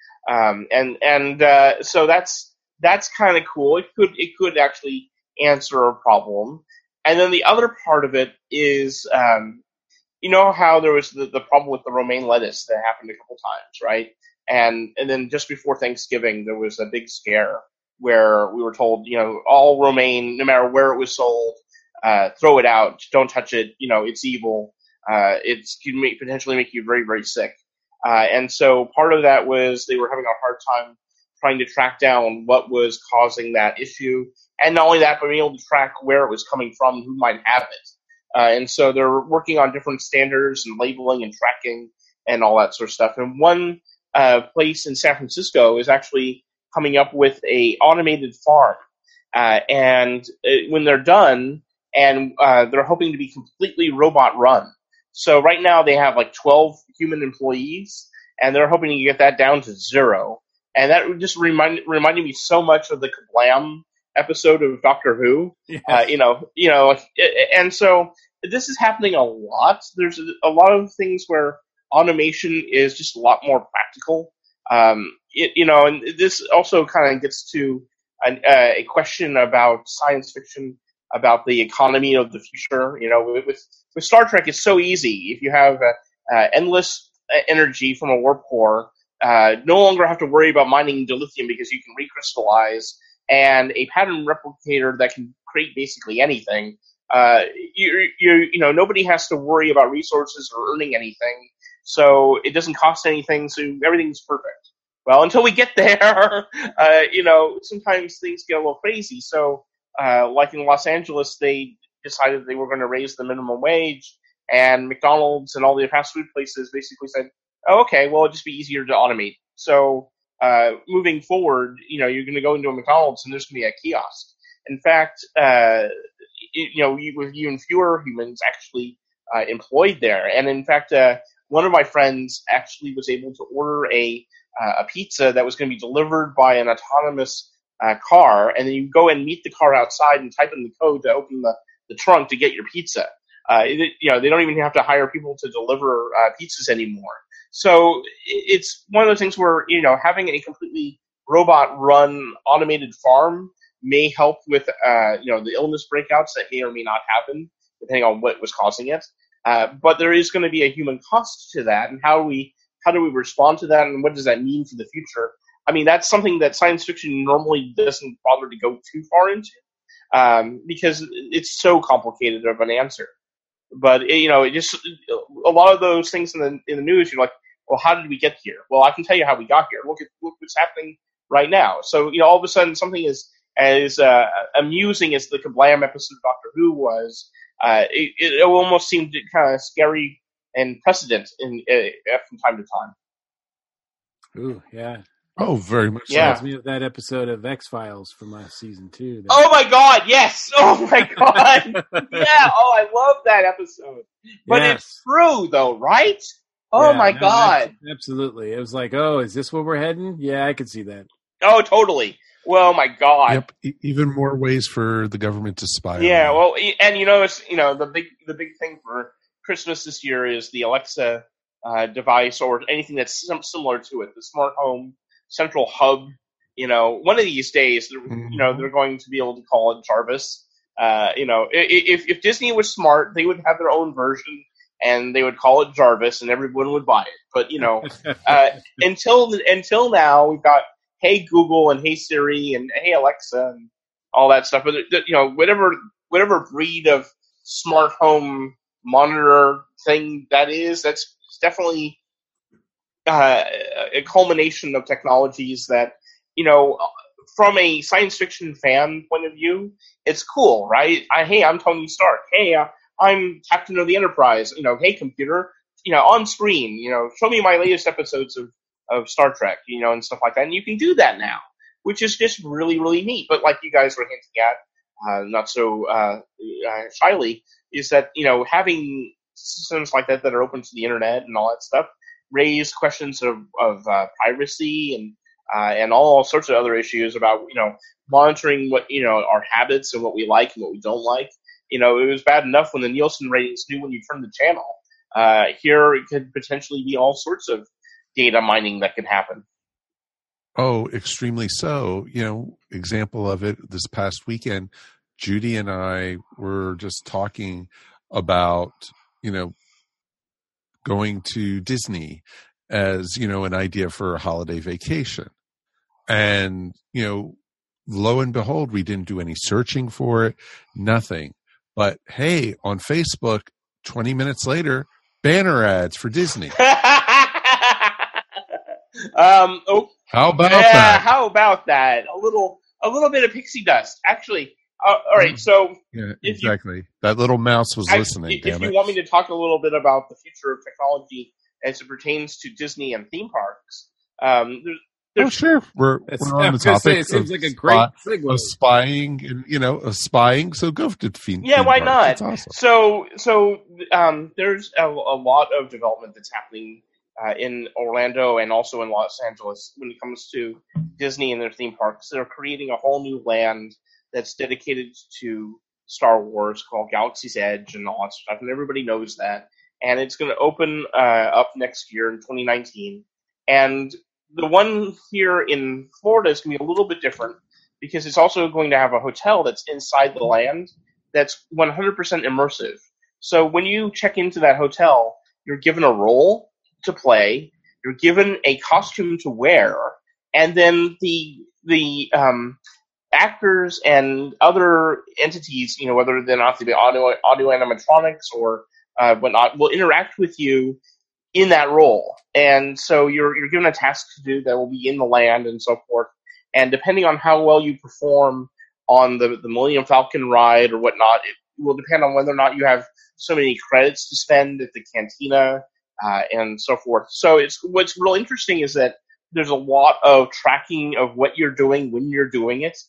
So that's kind of cool. It could actually answer a problem. And then the other part of it is, how there was the problem with the romaine lettuce that happened a couple times, right? And then just before Thanksgiving, there was a big scare where we were told, all romaine, no matter where it was sold, throw it out, don't touch it, it's evil. It can potentially make you very, very sick. And so part of that was they were having a hard time trying to track down what was causing that issue. And not only that, but being able to track where it was coming from, who might have it. And so they're working on different standards and labeling and tracking and all that sort of stuff. And one place in San Francisco is actually coming up with a automated farm. And when they're done, and they're hoping to be completely robot run. So right now they have like 12 human employees, and they're hoping to get that down to 0. And that just reminded me so much of the Kablam episode of Doctor Who. Yes. And so this is happening a lot. There's a lot of things where automation is just a lot more practical. And this also kind of gets to a question about science fiction, about the economy of the future. With Star Trek, it's so easy. If you have endless energy from a warp core, no longer have to worry about mining dilithium because you can recrystallize, and a pattern replicator that can create basically anything. Nobody has to worry about resources or earning anything, so it doesn't cost anything, so everything's perfect. Well, until we get there, sometimes things get a little crazy. So, like in Los Angeles, they decided they were going to raise the minimum wage, and McDonald's and all the fast food places basically said, oh, okay, well, it'd just be easier to automate. So, moving forward, you're going to go into a McDonald's and there's going to be a kiosk. In fact, with even fewer humans actually employed there. And in fact, one of my friends actually was able to order a pizza that was going to be delivered by an autonomous car, and then you go and meet the car outside and type in the code to open the trunk to get your pizza. They don't even have to hire people to deliver pizzas anymore. So it's one of those things where, having a completely robot-run automated farm may help with, the illness breakouts that may or may not happen, depending on what was causing it. But there is going to be a human cost to that, and how do we respond to that, and what does that mean for the future? I mean, that's something that science fiction normally doesn't bother to go too far into, because it's so complicated of an answer. But it just a lot of those things in the news, you're like, well, how did we get here? Well, I can tell you how we got here. Look what's happening right now. So all of a sudden, something as amusing as the Kablam episode of Doctor Who was, it almost seemed kind of scary and precedent from time to time. Ooh, yeah. Oh, very much. Yeah. Reminds me of that episode of X-Files from last season too. Oh my God! Yes. Oh my God! Yeah. Oh, I love that episode. But Yes. it's true, though, right? Oh Yeah, my no, God! Absolutely. It was like, oh, is this where we're heading? Yeah, I could see that. Oh, totally. Well, my God. Yep. Even more ways for the government to spy. Yeah. on Well, and it's the big thing for Christmas this year is the Alexa device or anything that's similar to it, the smart home central hub. One of these days, they're going to be able to call it Jarvis. If Disney was smart, they would have their own version and they would call it Jarvis, and everyone would buy it. But until now, we've got Hey Google and Hey Siri and Hey Alexa and all that stuff. But whatever breed of smart home monitor thing that is, that's definitely a culmination of technologies that, from a science fiction fan point of view, it's cool, right? Hey, I'm Tony Stark. Hey, I'm Captain of the Enterprise. Hey, computer, on screen, show me my latest episodes of Star Trek, and stuff like that. And you can do that now, which is just really, really neat. But like you guys were hinting at, not so shyly, is that, having systems like that are open to the internet and all that stuff raise questions of privacy and all sorts of other issues about, monitoring what, our habits and what we like and what we don't like. It was bad enough when the Nielsen ratings knew when you turned the channel. Here it could potentially be all sorts of data mining that could happen. Oh, extremely so. Example of it this past weekend, Judy and I were just talking about, going to Disney as, an idea for a holiday vacation. And, lo and behold, we didn't do any searching for it, nothing. But hey, on Facebook, 20 minutes later, banner ads for Disney. How about that? How about that? A little bit of pixie dust. Actually, all right. So yeah, exactly. That little mouse was listening. If you want me to talk a little bit about the future of technology as it pertains to Disney and theme parks, there's sure. We're on the topic. It seems like a great segue. Of spying, and of spying. So go to theme. Yeah, why parks. not? That's awesome. So there's a lot of development that's happening in Orlando and also in Los Angeles when it comes to Disney and their theme parks. They're creating a whole new land that's dedicated to Star Wars called Galaxy's Edge and all that stuff, and everybody knows that. And it's going to open up next year in 2019. And the one here in Florida is going to be a little bit different because it's also going to have a hotel that's inside the land that's 100% immersive. So when you check into that hotel, you're given a role to play, you're given a costume to wear, and then the actors and other entities, whether they're not to be audio animatronics or whatnot, will interact with you in that role. And so you're given a task to do that will be in the land and so forth. And depending on how well you perform on the Millennium Falcon ride or whatnot, it will depend on whether or not you have so many credits to spend at the cantina and so forth. So what's real interesting is that there's a lot of tracking of what you're doing when you're doing it.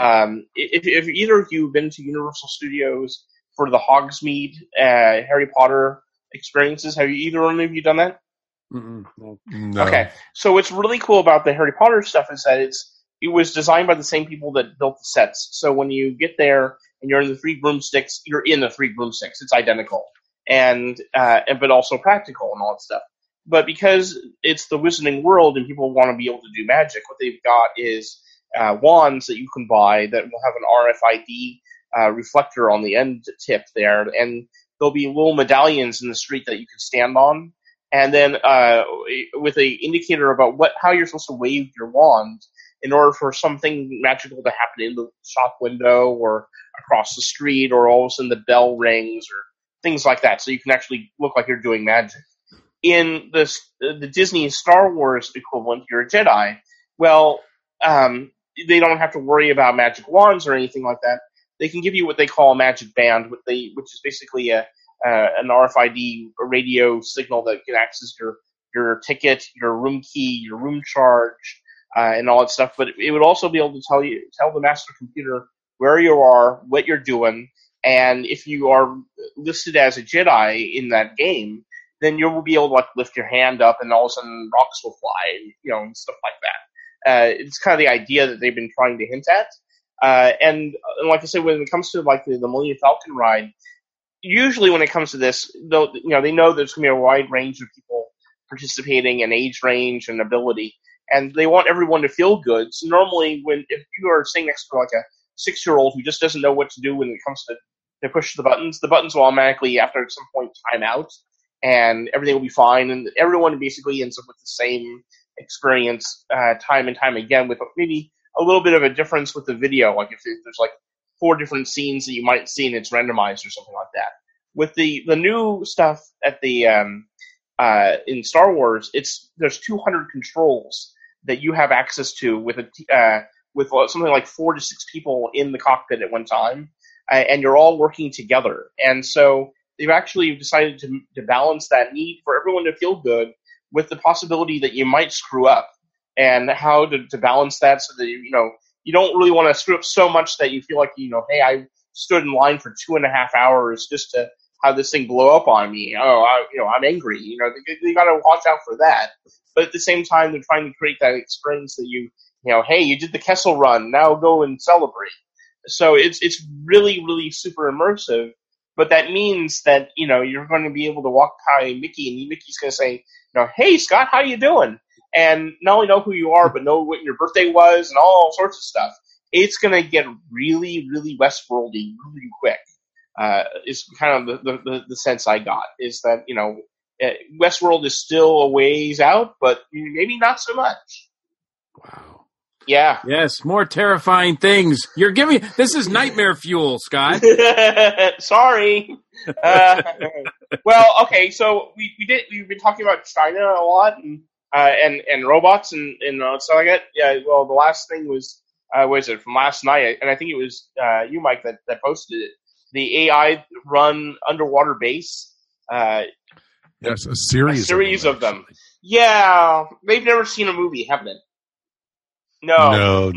If either of you have been to Universal Studios for the Hogsmeade Harry Potter experiences, have either one of you done that? No. Okay, so what's really cool about the Harry Potter stuff is that it was designed by the same people that built the sets. So when you get there and you're in the Three Broomsticks, you're in the Three Broomsticks. It's identical, but also practical and all that stuff. But because it's the Wizarding World and people want to be able to do magic, what they've got is wands that you can buy that will have an RFID reflector on the end tip there, and there'll be little medallions in the street that you can stand on, and then with an indicator about how you're supposed to wave your wand in order for something magical to happen in the shop window or across the street, or all of a sudden the bell rings, or things like that, so you can actually look like you're doing magic. In the Disney Star Wars equivalent, you're a Jedi. Well, they don't have to worry about magic wands or anything like that. They can give you what they call a magic band, which is basically an RFID radio signal that can access your ticket, your room key, your room charge, and all that stuff. But it would also be able to tell the master computer where you are, what you're doing, and if you are listed as a Jedi in that game, then you will be able to like lift your hand up, and all of a sudden rocks will fly, and stuff like that. It's kind of the idea that they've been trying to hint at. And like I said, when it comes to like the Millennium Falcon ride, usually when it comes to this, they know there's going to be a wide range of people participating, and age range and ability, and they want everyone to feel good. So normally, if you are sitting next to like a 6-year-old who just doesn't know what to do when it comes to push the buttons will automatically, after some point, time out, and everything will be fine, and everyone basically ends up with the same experience time and time again, with maybe a little bit of a difference with the video, like if there's like 4 different scenes that you might see and it's randomized or something like that. With the new stuff at the in Star Wars, there's 200 controls that you have access to with something like 4 to 6 people in the cockpit at one time, and you're all working together. And so they've actually decided to balance that need for everyone to feel good with the possibility that you might screw up, and how to balance that so that you don't really want to screw up so much that you feel like hey, I stood in line for 2.5 hours just to have this thing blow up on me. I'm angry. They got to watch out for that. But at the same time, they're trying to create that experience that hey, you did the Kessel Run, now go and celebrate. So it's really, really super immersive. But that means that, you're going to be able to walk by Mickey, and Mickey's going to say, hey, Scott, how you doing? And not only know who you are, but know what your birthday was and all sorts of stuff. It's going to get really, really Westworldy really quick. Is kind of the sense I got, is that, Westworld is still a ways out, but maybe not so much. Wow. Yeah. Yes, more terrifying things. You're giving this is nightmare fuel, Scott. Sorry. Well, okay, so we've been talking about China a lot and robots and stuff like that. Yeah. Well, the last thing was from last night, and I think it was you, Mike, that posted it. The AI run underwater base. Yes, a series of them. Yeah, they've never seen a movie, have they? No.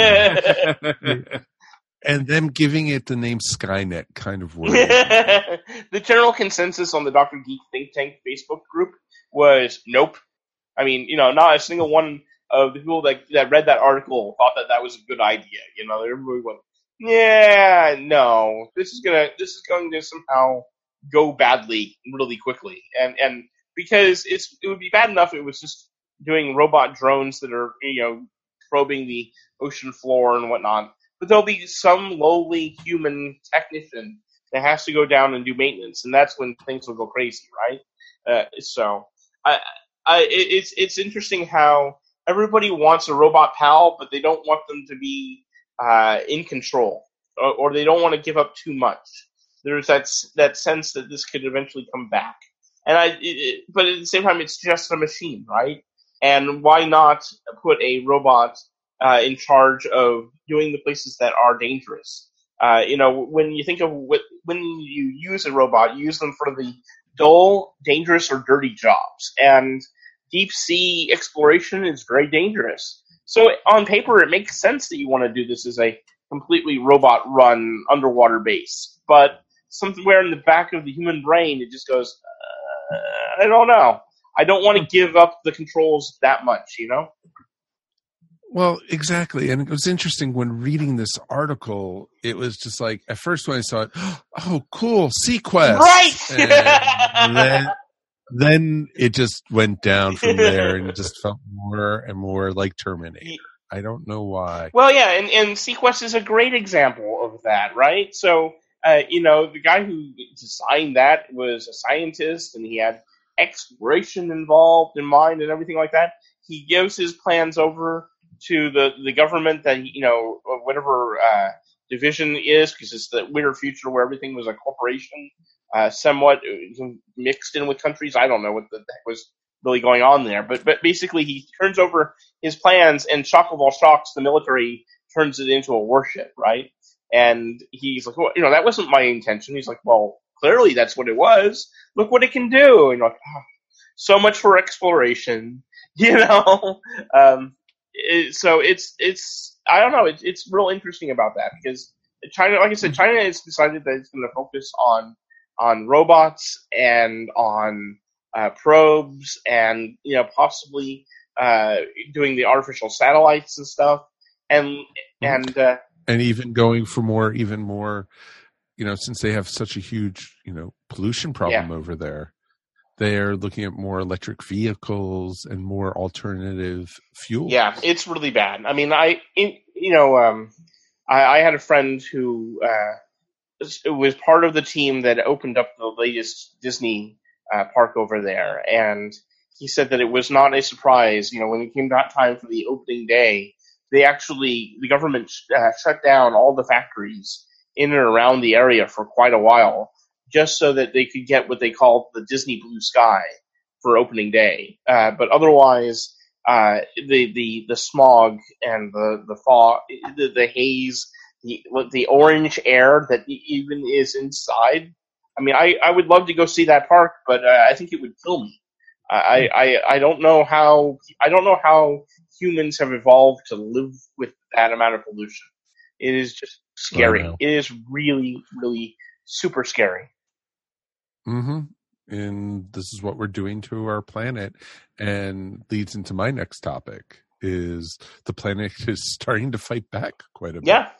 And them giving it the name Skynet kind of worried. The general consensus on the Dr. Geek Think Tank Facebook group was nope. I mean, not a single one of the people that read that article thought that was a good idea. Everybody went, yeah, no, this is going to somehow go badly really quickly, and because it would be bad enough if it was just doing robot drones that are probing the ocean floor and whatnot, but there'll be some lowly human technician that has to go down and do maintenance, and that's when things will go crazy, right? So it's interesting how everybody wants a robot pal, but they don't want them to be in control, or they don't want to give up too much. There's that sense that this could eventually come back, but at the same time, it's just a machine, right? And why not put a robot in charge of doing the places that are dangerous? When you think of when you use a robot, you use them for the dull, dangerous, or dirty jobs. And deep sea exploration is very dangerous. So on paper, it makes sense that you want to do this as a completely robot-run underwater base. But somewhere in the back of the human brain, it just goes, I don't know. I don't want to give up the controls that much, Well, exactly. And it was interesting when reading this article, it was just like, at first when I saw it, oh, cool, Sequest. Right! Then it just went down from there, and it just felt more and more like Terminator. I don't know why. Well, yeah, and Sequest is a great example of that, right? So, the guy who designed that was a scientist, and he had exploration involved in mind and everything like that. He gives his plans over to the government that, whatever division is, because it's the weird future where everything was a corporation, somewhat mixed in with countries. I don't know what the heck was really going on there, but basically he turns over his plans, and shock of all shocks, the military turns it into a warship, right? And he's like, well, that wasn't my intention. He's like, well, clearly that's what it was. Look what it can do. And you're like, oh, so much for exploration, So it's I don't know. It's real interesting about that, because China, like I said, China has decided that it's going to focus on robots and on probes, and possibly doing the artificial satellites and stuff, and even going for even more, since they have such a huge pollution problem over there, they're looking at more electric vehicles and more alternative fuel. Yeah, it's really bad. I mean, I had a friend who was part of the team that opened up the latest Disney park over there, and he said that it was not a surprise. When it came time for the opening day, the government shut down all the factories in and around the area for quite a while, just so that they could get what they called the Disney blue sky for opening day. But otherwise, the smog and the fog, the haze, the orange air that even is inside. I mean, I would love to go see that park, but I think it would kill me. I don't know how humans have evolved to live with that amount of pollution. It is just scary. It is really, really super scary. Mm-hmm. And this is what we're doing to our planet, and leads into my next topic: is the planet is starting to fight back quite a bit. Yeah.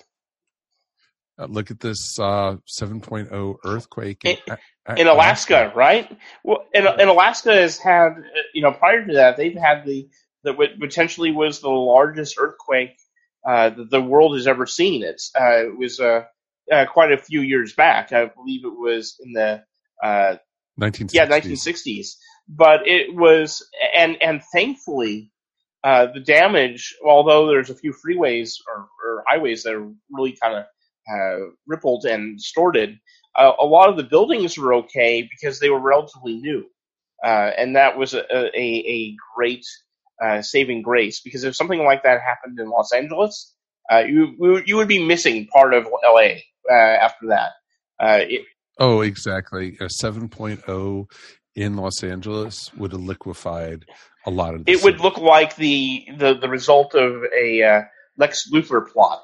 Look at this 7.0 earthquake in Alaska, right? Well, and Alaska has had, prior to that, they've had what potentially was the largest earthquake that the world has ever seen. It was quite a few years back. I believe it was in the 1960s. Yeah, 1960s. But it was, and thankfully, the damage, although there's a few freeways or highways that are really kind of rippled and distorted, a lot of the buildings were okay because they were relatively new, and that was a great saving grace. Because if something like that happened in Los Angeles, you would be missing part of LA after that. Oh, exactly. A 7.0 in Los Angeles would have liquefied a lot of. It would look like the result of a Lex Luthor plot.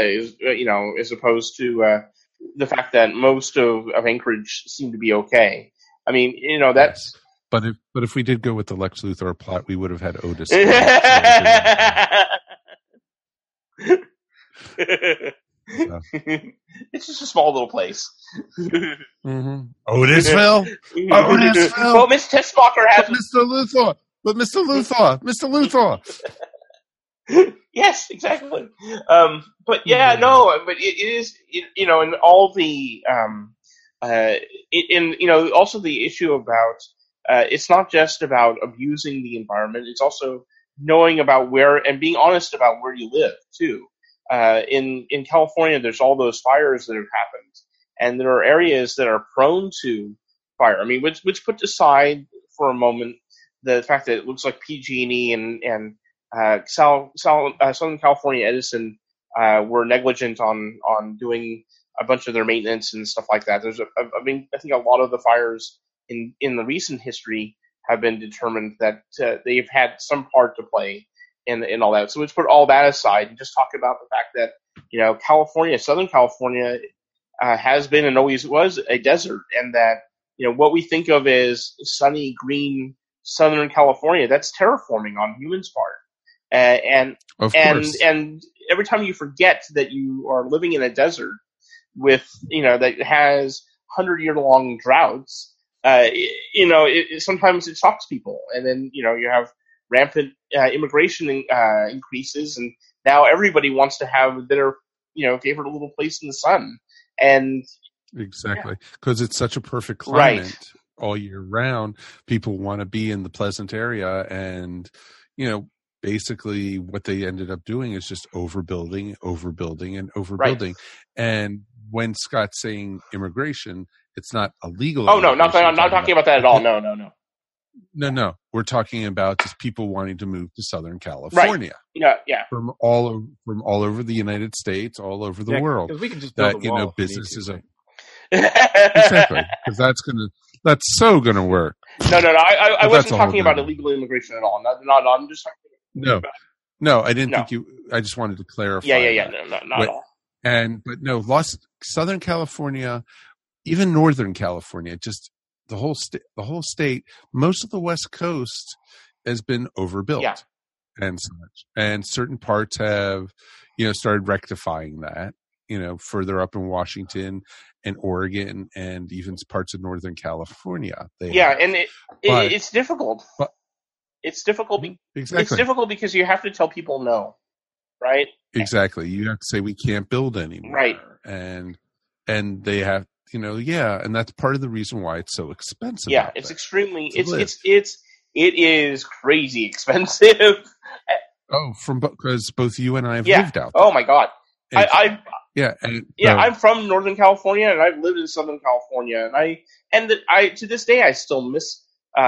As opposed to the fact that most of Anchorage seemed to be okay. I mean, that's. Yes. But if we did go with the Lex Luthor plot, we would have had Otis. It's just a small little place. Mm-hmm. Otisville. Well, Miss Tessmacher has Mr. Luthor. Yes, exactly. But yeah, no, but it is, and all the, also the issue about, it's not just about abusing the environment, it's also knowing about where, and being honest about where you live, too. In California, there's all those fires that have happened, and there are areas that are prone to fire. I mean, which put aside for a moment the fact that it looks like PG&E and Southern California Edison were negligent on doing a bunch of their maintenance and stuff like that. I think a lot of the fires in the recent history have been determined that they've had some part to play in all that. So let's put all that aside and just talk about the fact that California, Southern California, has been and always was a desert, and that what we think of as sunny, green Southern California, that's terraforming on humans' part. And every time you forget that you are living in a desert with, that has 100-year-long droughts, sometimes it shocks people. And then, you have rampant immigration increases, and now everybody wants to have their, favorite little place in the sun. And exactly, because it's such a perfect climate all year round. People want to be in the pleasant area, and, basically what they ended up doing is just overbuilding. Right. And when Scott's saying immigration, It's not illegal. Oh no, not talking about that at all. No. No. We're talking about just people wanting to move to Southern California. Right. Yeah. From all over the United States, all over the world. Because we can just build a wall. Businesses are exactly, because that's so gonna work. No. I wasn't talking about illegal immigration at all. No. I'm just talking about. No, I didn't think you. I just wanted to clarify. Yeah. No, not at all. But no, Southern California, even Northern California, just the whole state, most of the West Coast has been overbuilt and such. And certain parts have, started rectifying that, further up in Washington and Oregon and even parts of Northern California. It's difficult. It's difficult. Exactly. It's difficult because you have to tell people no, right? Exactly. You have to say we can't build anymore. Right. And they have, and that's part of the reason why it's so expensive. Yeah, it's extremely it is crazy expensive. Oh, because both you and I have lived out there. Oh my God. I'm from Northern California and I've lived in Southern California and I to this day I still miss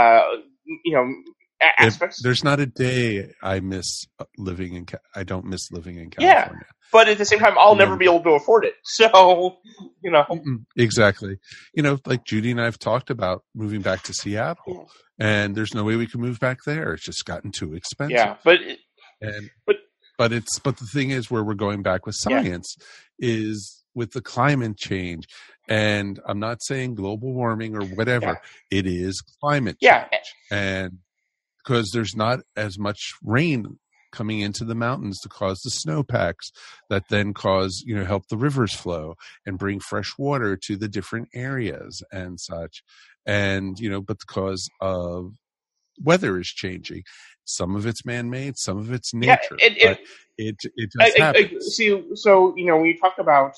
aspects. There's not a day I miss living in. I don't miss living in Yeah, California. but at the same time, I'll never be able to afford it. So, exactly. Like Judy and I have talked about moving back to Seattle, and there's no way we can move back there. It's just gotten too expensive. Yeah, but the thing is, where we're going back with science is with the climate change. And I'm not saying global warming or whatever. It is climate change. And because there's not as much rain coming into the mountains to cause the snowpacks that then help the rivers flow and bring fresh water to the different areas and such. And, but because of weather is changing, some of it's man-made, some of it's nature. It does happen. See, so, when you talk about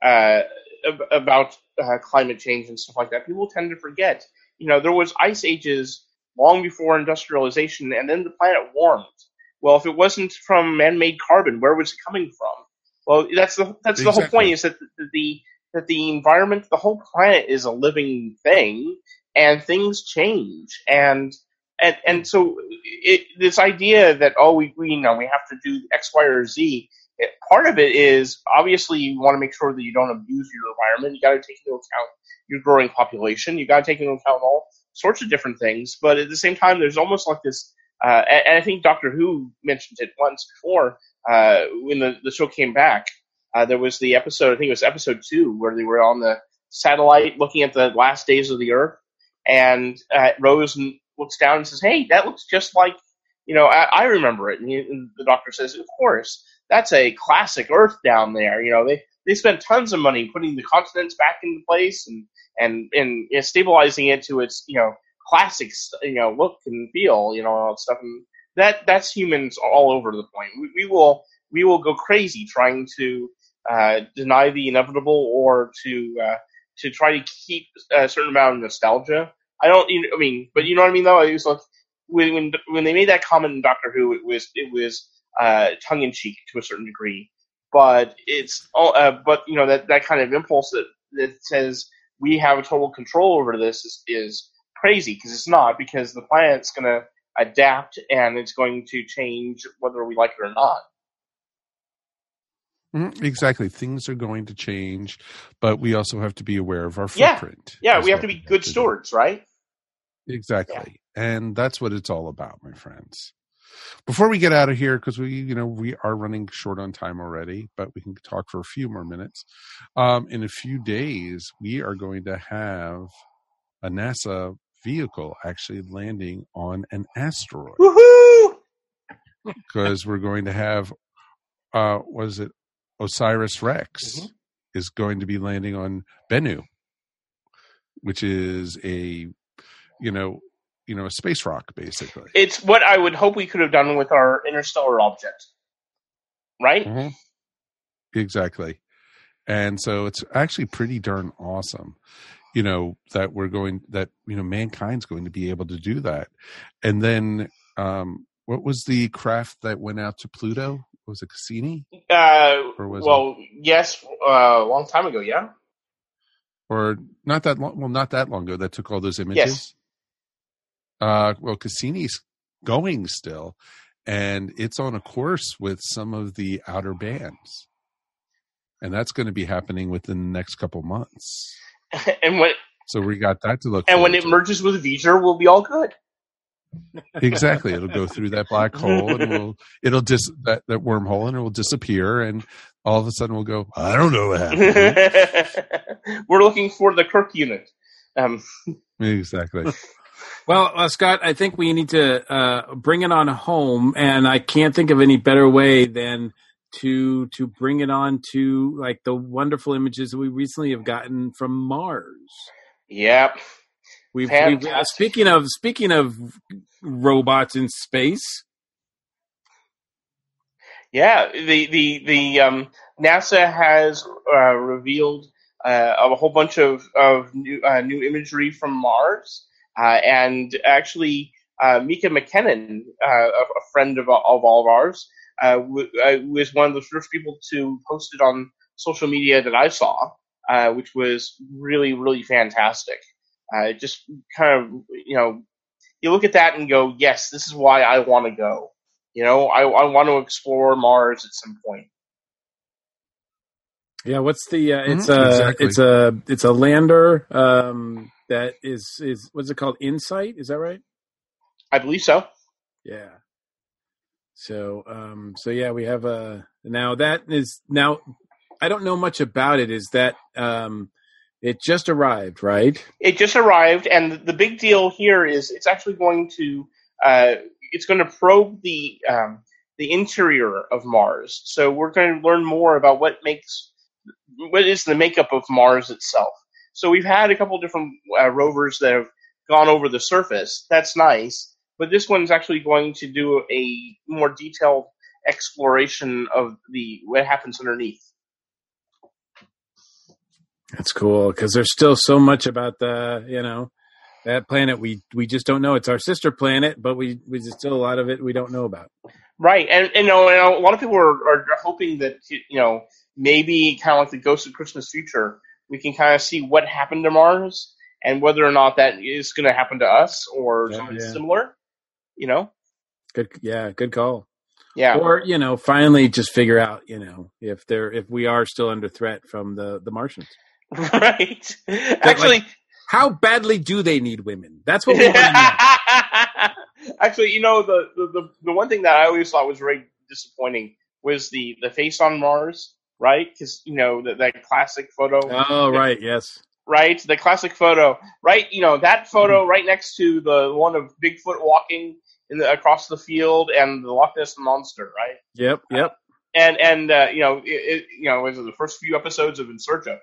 climate change and stuff like that, people tend to forget, there was ice ages long before industrialization, and then the planet warmed. Well, if it wasn't from man-made carbon, where was it coming from? Well, that's the whole point, is that the environment, the whole planet is a living thing, and things change, and so this idea that we have to do X, Y, or Z. Part of it is obviously you want to make sure that you don't abuse your environment. You got to take into account your growing population. You got to take into account all sorts of different things, but at the same time, there's almost like this. And I think Doctor Who mentioned it once before when the show came back. There was the episode, I think it was episode 2, where they were on the satellite looking at the last days of the Earth, and Rose looks down and says, "Hey, that looks just like I remember it." And the Doctor says, "Of course, that's a classic Earth down there. They spent tons of money putting the continents back into place and stabilizing it to its classic look and feel, all that stuff. And that's humans all over the point. We will go crazy trying to deny the inevitable or to try to keep a certain amount of nostalgia. But you know what I mean, though. It was like when they made that comment in Doctor Who, it was tongue in cheek to a certain degree. But it's that kind of impulse that says we have a total control over this is crazy, because it's not, because the planet's going to adapt and it's going to change whether we like it or not. Exactly. Things are going to change, but we also have to be aware of our footprint. Yeah, we have to be good stewards, right? Exactly. Yeah. And that's what it's all about, my friends. Before we get out of here, because we are running short on time already, but we can talk for a few more minutes. In a few days, we are going to have a NASA vehicle actually landing on an asteroid. Woohoo! Because we're going to have, OSIRIS-REx is going to be landing on Bennu, which is a space rock, basically. It's what I would hope we could have done with our interstellar object, right? Mm-hmm. Exactly. And so it's actually pretty darn awesome, that mankind's going to be able to do that. And then, what was the craft that went out to Pluto? Was it Cassini? Yes, a long time ago, yeah. or not that long. Well, not that long ago that took all those images. Yes. Well, Cassini's going still, and it's on a course with some of the outer bands, and that's going to be happening within the next couple months. So we got that to look. And when it merges with V'ger, we'll be all good. Exactly, it'll go through that black hole, and that wormhole, and it will disappear, and all of a sudden we'll go, I don't know what happened. We're looking for the Kirk unit. Exactly. Well, Scott, I think we need to bring it on home, and I can't think of any better way than to bring it on to like the wonderful images that we recently have gotten from Mars. Yep. We've speaking of robots in space. Yeah, the NASA has revealed a whole bunch of new imagery from Mars, and actually Mika McKinnon, a friend of all of ours, was one of the first people to post it on social media that I saw, which was really, really fantastic. Just kind of, you look at that and go, yes, this is why I want to go. I want to explore Mars at some point. Yeah, what's the? Exactly. It's a lander that is what's it called? InSight, is that right? I believe so. Yeah. So yeah, we have now. I don't know much about it. Is that it just arrived, right? It just arrived, and the big deal here is it's actually going to probe the interior of Mars. So we're going to learn more about what is the makeup of Mars itself. So we've had a couple different rovers that have gone over the surface. That's nice, but this one's actually going to do a more detailed exploration of what happens underneath. That's cool, because there's still so much about that planet we just don't know. It's our sister planet, but we there's still a lot of it we don't know about. Right, and a lot of people are hoping that maybe kind of like the Ghost of Christmas Future, we can kind of see what happened to Mars and whether or not that is going to happen to us or something similar. Good call. Yeah. Or, finally just figure out, if we are still under threat from the Martians. Right. Actually, how badly do they need women? That's what we want to know. Actually, the one thing that I always thought was very disappointing was the face on Mars, right? Because, that classic photo. Oh, right. Yes. Right. The classic photo, right? That photo right next to the one of Bigfoot walking across the field and the Loch Ness Monster, right? Yep. And was the first few episodes of In Search of.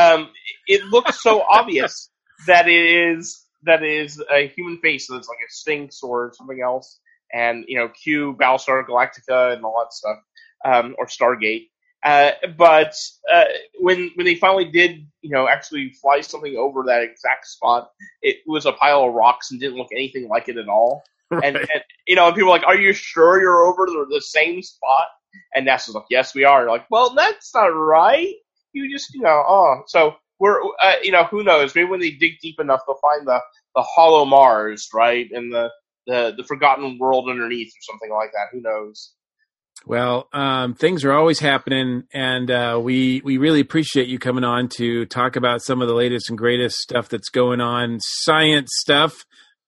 It looks so obvious that it is a human face that's like a Sphinx or something else, and Q, Battlestar Galactica, and all that stuff, or Stargate. But when they finally did, actually fly something over that exact spot, it was a pile of rocks and didn't look anything like it at all. Right. And people are like, are you sure you're over the same spot? And NASA's like, yes, we are. You're like, well, that's not right. You just, so we're, who knows? Maybe when they dig deep enough, they'll find the hollow Mars, right? And the forgotten world underneath or something like that. Who knows? Well, things are always happening, and we really appreciate you coming on to talk about some of the latest and greatest stuff that's going on, science stuff.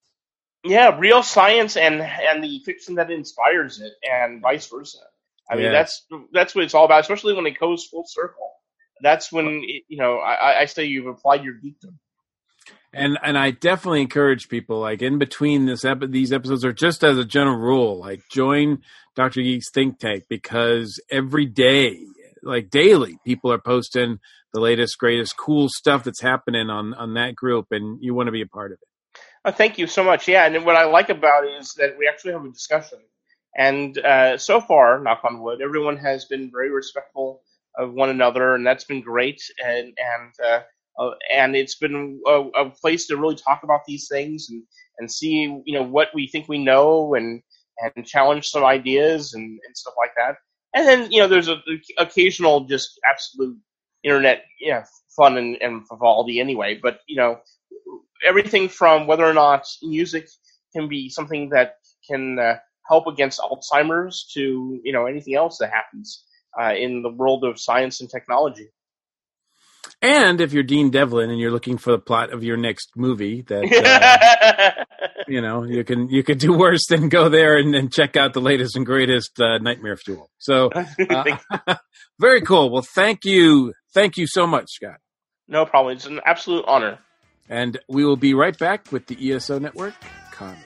Yeah, real science and the fiction that inspires it, and vice versa. I mean, that's what it's all about, especially when it goes full circle. That's when, I say you've applied your geekdom. And I definitely encourage people, like, in between these episodes, or just as a general rule, like, join Dr. Geek's Think Tank, because every day, like daily, people are posting the latest, greatest, cool stuff that's happening on that group, and you want to be a part of it. Thank you so much. Yeah, and what I like about it is that we actually have a discussion. And so far, knock on wood, everyone has been very respectful of one another, and that's been great. And it's been a place to really talk about these things and see, what we think we know and challenge some ideas and stuff like that. And then, there's an occasional just absolute internet, fun and Vivaldi anyway. But everything from whether or not music can be something that can help against Alzheimer's to anything else that happens in the world of science and technology. And if you're Dean Devlin and you're looking for the plot of your next movie, that you can do worse than go there and then check out the latest and greatest Nightmare Fuel. So very cool. Well, thank you so much, Scott. No problem. It's an absolute honor. And we will be right back with the ESO Network Comic.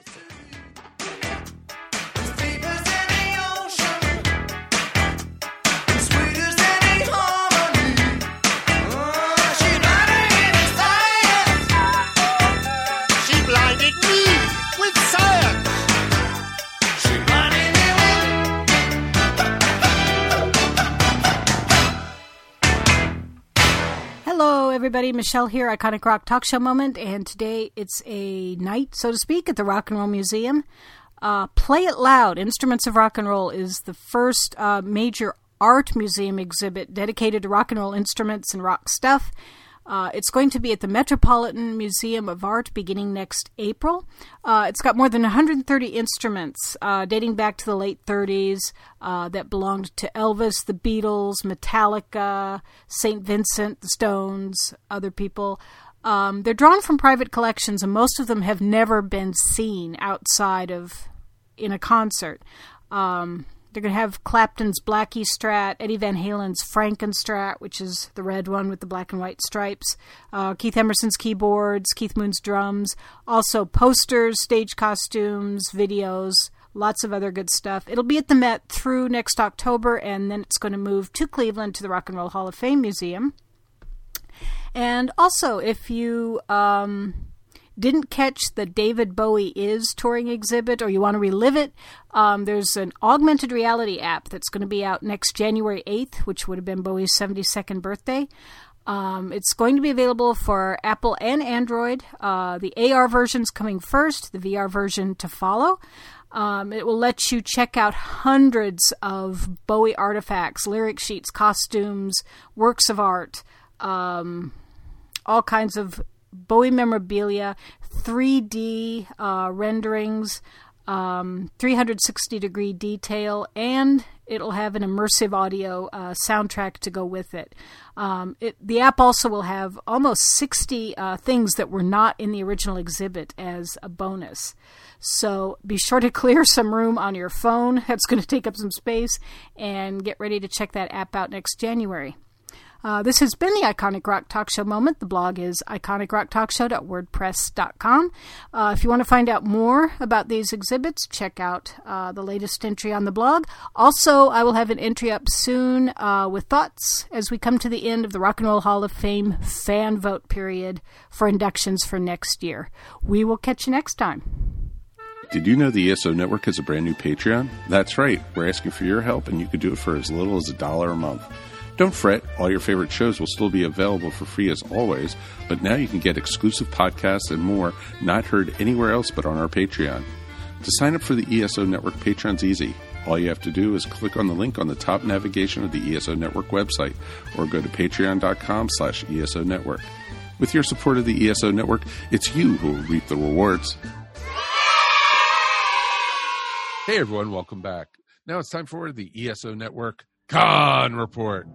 Hello, everybody. Michelle here, Iconic Rock Talk Show Moment, and today it's a night, so to speak, at the Rock and Roll Museum. Play It Loud, Instruments of Rock and Roll, is the first major art museum exhibit dedicated to rock and roll instruments and rock stuff. It's going to be at the Metropolitan Museum of Art beginning next April. It's got more than 130 instruments dating back to the late 30s that belonged to Elvis, the Beatles, Metallica, St. Vincent, the Stones, other people. They're drawn from private collections, and most of them have never been seen outside of in a concert. They're going to have Clapton's Blackie Strat, Eddie Van Halen's Frankenstrat, which is the red one with the black and white stripes, Keith Emerson's keyboards, Keith Moon's drums, also posters, stage costumes, videos, lots of other good stuff. It'll be at the Met through next October, and then it's going to move to Cleveland to the Rock and Roll Hall of Fame Museum. And also, if you didn't catch the David Bowie Is touring exhibit, or you want to relive it, there's an augmented reality app that's going to be out next January 8th, which would have been Bowie's 72nd birthday. It's going to be available for Apple and Android. The AR version's coming first, the VR version to follow. It will let you check out hundreds of Bowie artifacts, lyric sheets, costumes, works of art, all kinds of Bowie memorabilia, 3D renderings, 360-degree detail, and it'll have an immersive audio soundtrack to go with it. The app also will have almost 60 things that were not in the original exhibit as a bonus. So be sure to clear some room on your phone. That's going to take up some space, and get ready to check that app out next January. This has been the Iconic Rock Talk Show Moment. The blog is iconicrocktalkshow.wordpress.com. If you want to find out more about these exhibits, check out the latest entry on the blog. Also, I will have an entry up soon with thoughts as we come to the end of the Rock and Roll Hall of Fame fan vote period for inductions for next year. We will catch you next time. Did you know the ESO Network has a brand new Patreon? That's right. We're asking for your help, and you can do it for as little as $1 a month. Don't fret, all your favorite shows will still be available for free as always, but now you can get exclusive podcasts and more not heard anywhere else but on our Patreon. To sign up for the ESO Network, Patreon's easy. All you have to do is click on the link on the top navigation of the ESO Network website, or go to patreon.com/ESO Network. With your support of the ESO Network, it's you who will reap the rewards. Hey everyone, welcome back. Now it's time for the ESO Network Con Report.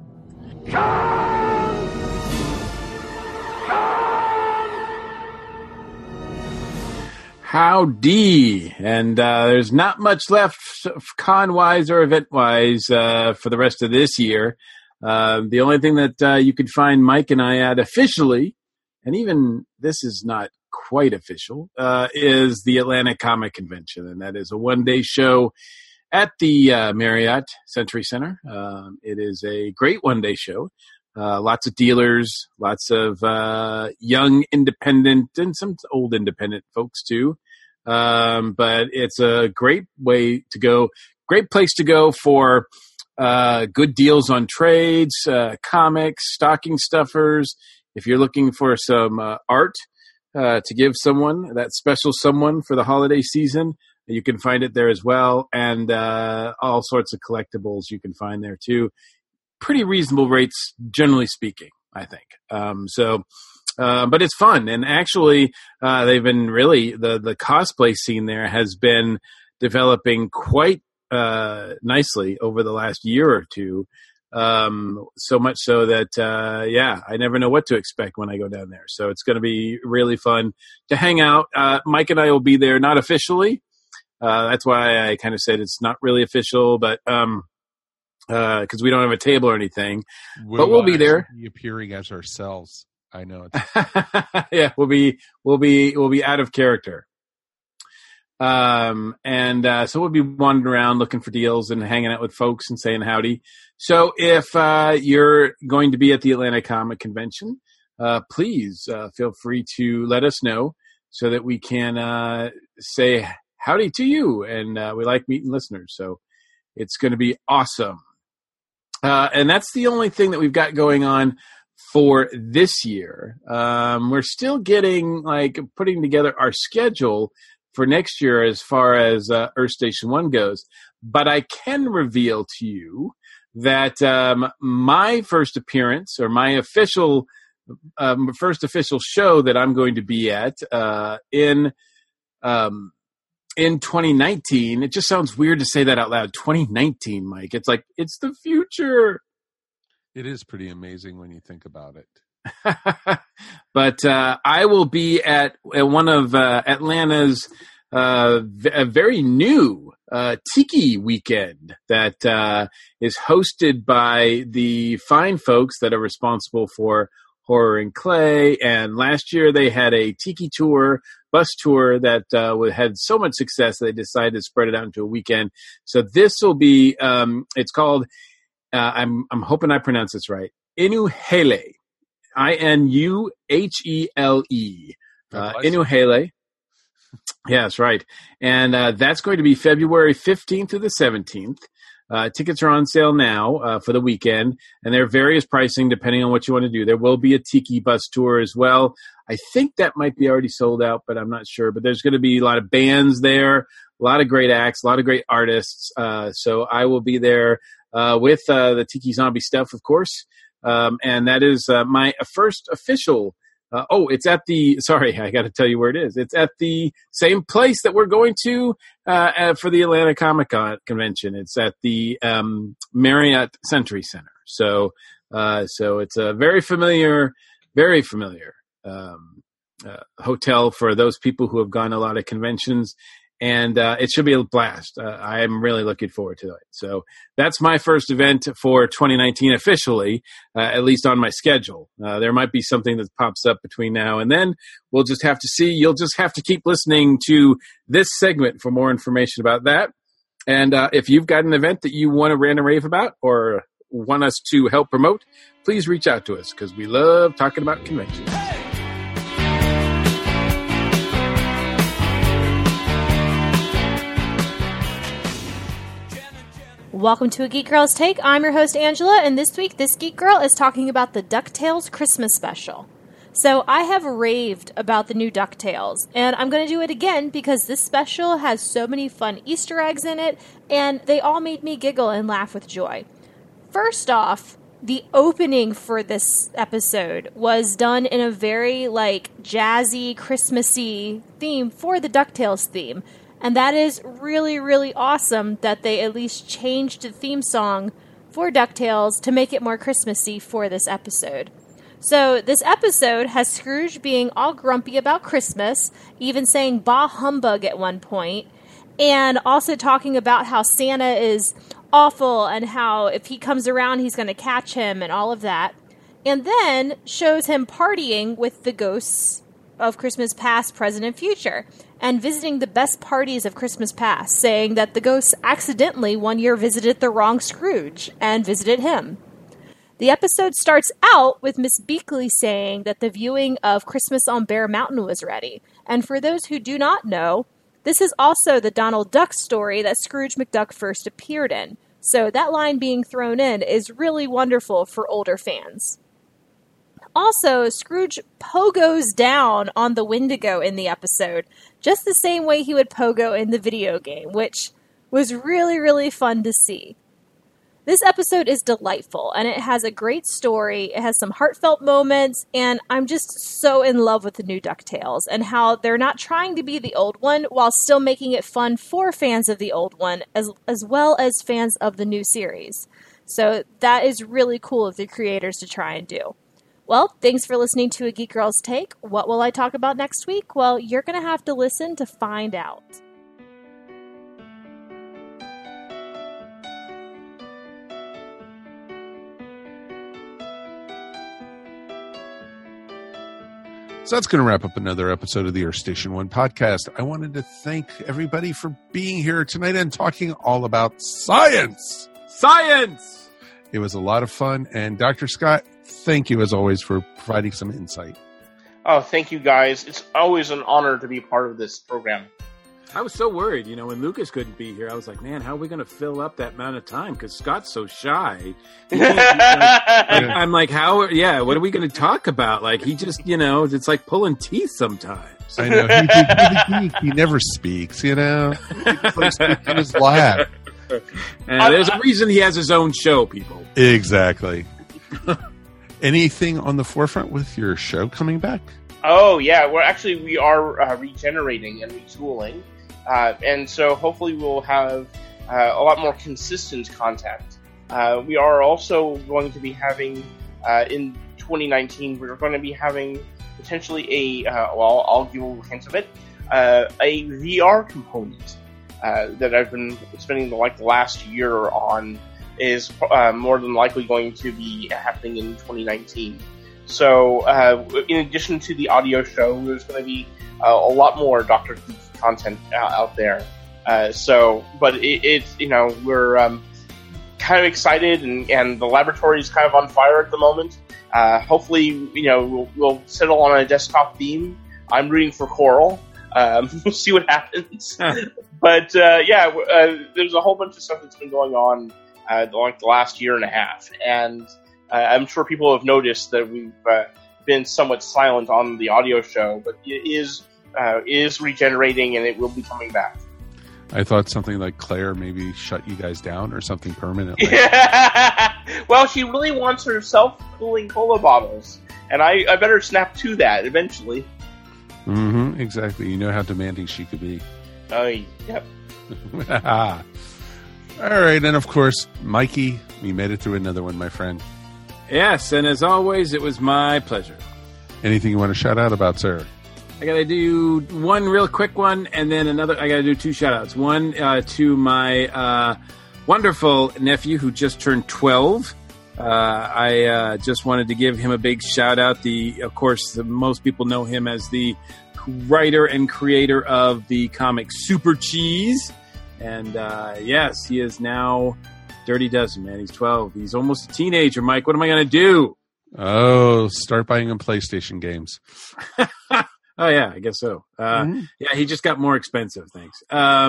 Howdy, and there's not much left con-wise or event-wise for the rest of this year. The only thing that you could find Mike and I at officially, and even this is not quite official, is the Atlanta Comic Convention, and that is a one-day show at the Marriott Century Center. It is a great one-day show. Lots of dealers, lots of young independent and some old independent folks too. But it's a great way to go, great place to go for good deals on trades, comics, stocking stuffers. If you're looking for some art to give someone, that special someone for the holiday season, you can find it there as well, and all sorts of collectibles you can find there too. Pretty reasonable rates, generally speaking. I think. But it's fun. And actually, they've been really, the cosplay scene there has been developing quite nicely over the last year or two. So much so that, I never know what to expect when I go down there. So it's going to be really fun to hang out. Mike and I will be there, not officially. That's why I kind of said it's not really official, but, cause we don't have a table or anything, but we'll be there. Be appearing as ourselves. I know. Yeah, we'll be out of character. So we'll be wandering around looking for deals and hanging out with folks and saying howdy. So if you're going to be at the Atlanta Comic Convention, please feel free to let us know so that we can say howdy to you. And we like meeting listeners, so it's going to be awesome. And that's the only thing that we've got going on for this year. We're still putting together our schedule for next year as far as Earth Station 1 goes. But I can reveal to you that my first appearance, or my official first official show that I'm going to be at in 2019, it just sounds weird to say that out loud. 2019, Mike. It's like, it's the future. It is pretty amazing when you think about it. But I will be at one of Atlanta's a very new Tiki weekend that is hosted by the fine folks that are responsible for Horror and Clay. And last year they had a Tiki tour, bus tour that had so much success that they decided to spread it out into a weekend. So this will be, it's called, I'm hoping I pronounce this right, Inuhele. Inuhele. Inuhele. Yeah, that's right. And that's going to be February 15th to the 17th. Tickets are on sale now for the weekend, and there are various pricing depending on what you want to do. There will be a Tiki bus tour as well. I think that might be already sold out, but I'm not sure. But there's going to be a lot of bands there, a lot of great acts, a lot of great artists. So I will be there with the Tiki Zombie stuff, of course. And that is my first official. It's at I got to tell you where it is. It's at the same place that we're going to for the Atlanta Comic Convention. It's at the Marriott Century Center. So it's a very familiar hotel for those people who have gone to a lot of conventions. And it should be a blast. I am really looking forward to it. So that's my first event for 2019 officially, at least on my schedule. There might be something that pops up between now and then. We'll just have to see. You'll just have to keep listening to this segment for more information about that. And if you've got an event that you want to rant and rave about or want us to help promote, please reach out to us because we love talking about conventions. Welcome to A Geek Girl's Take. I'm your host, Angela, and this week, this Geek Girl is talking about the DuckTales Christmas special. So I have raved about the new DuckTales, and I'm going to do it again because this special has so many fun Easter eggs in it, and they all made me giggle and laugh with joy. First off, the opening for this episode was done in a very, jazzy, Christmassy theme for the DuckTales theme. And that is really, really awesome that they at least changed the theme song for DuckTales to make it more Christmassy for this episode. So this episode has Scrooge being all grumpy about Christmas, even saying bah humbug at one point, and also talking about how Santa is awful and how if he comes around he's going to catch him and all of that. And then shows him partying with the ghosts of Christmas past, present, and future, and visiting the best parties of Christmas past, saying that the ghosts accidentally one year visited the wrong Scrooge and visited him. The episode starts out with Miss Beakley saying that the viewing of Christmas on Bear Mountain was ready. And for those who do not know, this is also the Donald Duck story that Scrooge McDuck first appeared in. So that line being thrown in is really wonderful for older fans. Also, Scrooge pogos down on the Wendigo in the episode, just the same way he would pogo in the video game, which was really, really fun to see. This episode is delightful, and it has a great story. It has some heartfelt moments, and I'm just so in love with the new DuckTales and how they're not trying to be the old one while still making it fun for fans of the old one as well as fans of the new series. So that is really cool of the creators to try and do. Well, thanks for listening to A Geek Girl's Take. What will I talk about next week? Well, you're going to have to listen to find out. So that's going to wrap up another episode of the Earth Station One podcast. I wanted to thank everybody for being here tonight and talking all about science. Science! It was a lot of fun. And Dr. Scott, thank you as always for providing some insight. Oh, thank you guys. It's always an honor to be part of this program. I was so worried, when Lucas couldn't be here. I was like, man, how are we going to fill up that amount of time? Because Scott's so shy. I'm like, what are we going to talk about? Like, he just, it's like pulling teeth sometimes. I know. He never speaks, He speaks in his lap. And there's a reason he has his own show, people. Exactly. Anything on the forefront with your show coming back? Oh, yeah. We are regenerating and retooling. And so hopefully we'll have a lot more consistent content. We are also going to be having, in 2019, we're going to be having potentially I'll give a hint of it, a VR component that I've been spending the last year on is more than likely going to be happening in 2019. So, in addition to the audio show, there's going to be a lot more Dr. Geek content out there. But it's we're kind of excited, and the laboratory is kind of on fire at the moment. Hopefully, we'll settle on a desktop theme. I'm rooting for Coral. We'll see what happens. But there's a whole bunch of stuff that's been going on the last year and a half, and I'm sure people have noticed that we've been somewhat silent on the audio show, but it is regenerating, and it will be coming back. I thought something like Claire maybe shut you guys down or something permanently. Well, she really wants her self-cooling cola bottles, and I better snap to that eventually. Mm-hmm, exactly. You know how demanding she could be. Yep. All right, and of course, Mikey, we made it through another one, my friend. Yes, and as always, it was my pleasure. Anything you want to shout out about, sir? I got to do one real quick one, and then another. I got to do two shout outs. One to my wonderful nephew who just turned 12. I just wanted to give him a big shout out. Of course, most people know him as the writer and creator of the comic Super Cheese. And yes, he is now Dirty Dozen, man. He's 12. He's almost a teenager, Mike. What am I going to do? Oh, start buying him PlayStation games. Oh, yeah, I guess so. Yeah, he just got more expensive, thanks.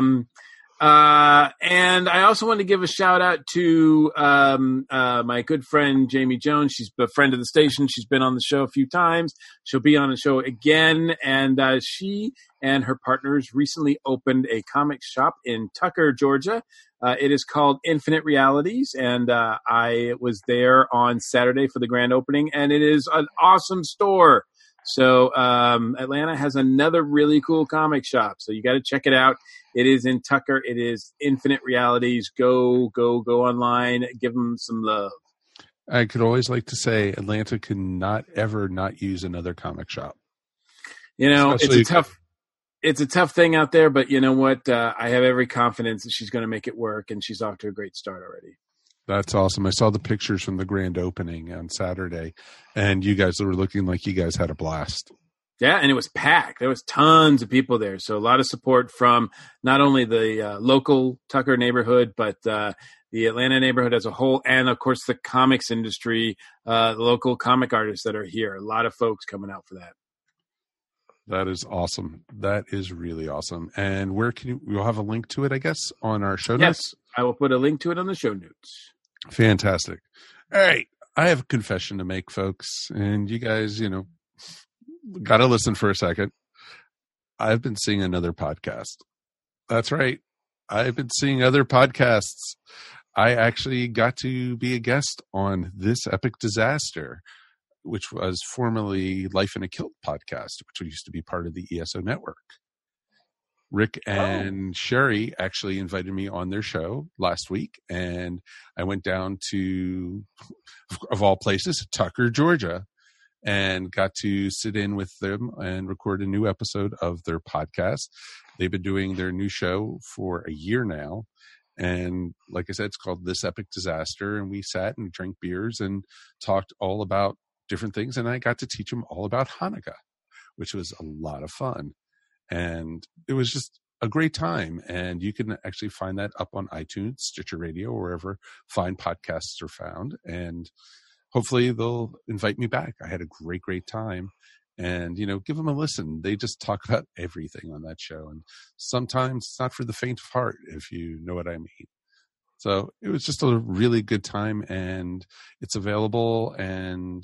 And I also want to give a shout out to my good friend Jamie Jones. She's a friend of the station. She's been on the show a few times. She'll be on the show again. And she and her partners recently opened a comic shop in Tucker, Georgia. It is called Infinite Realities, and I was there on Saturday for the grand opening, and it is an awesome store. So Atlanta has another really cool comic shop, so you got to check it out. It is in Tucker. It is Infinite Realities. Go online. Give them some love. I could always like to say Atlanta cannot ever not use another comic shop. You know, it's a tough thing out there, but you know what? I have every confidence that she's going to make it work, and she's off to a great start already. That's awesome. I saw the pictures from the grand opening on Saturday, and you guys were looking like you guys had a blast. Yeah, and it was packed. There was tons of people there. So a lot of support from not only the local Tucker neighborhood, but the Atlanta neighborhood as a whole, and, of course, the comics industry, the local comic artists that are here. A lot of folks coming out for that. That is awesome. That is really awesome. And where can we'll have a link to it, I guess, on our show notes? Yes, I will put a link to it on the show notes. Fantastic. All right. I have a confession to make, folks. And you guys, got to listen for a second. I've been seeing another podcast. That's right. I've been seeing other podcasts. I actually got to be a guest on This Epic Disaster, which was formerly Life in a Kilt podcast, which used to be part of the ESO network. Rick and Sherry actually invited me on their show last week, and I went down to, of all places, Tucker, Georgia, and got to sit in with them and record a new episode of their podcast. They've been doing their new show for a year now. And like I said, it's called This Epic Disaster. And we sat and drank beers and talked all about different things. And I got to teach them all about Hanukkah, which was a lot of fun. And it was just a great time. And you can actually find that up on iTunes, Stitcher Radio, or wherever fine podcasts are found. And hopefully they'll invite me back. I had a great, great time. And, give them a listen. They just talk about everything on that show. And sometimes it's not for the faint of heart, if you know what I mean. So it was just a really good time, and it's available. And,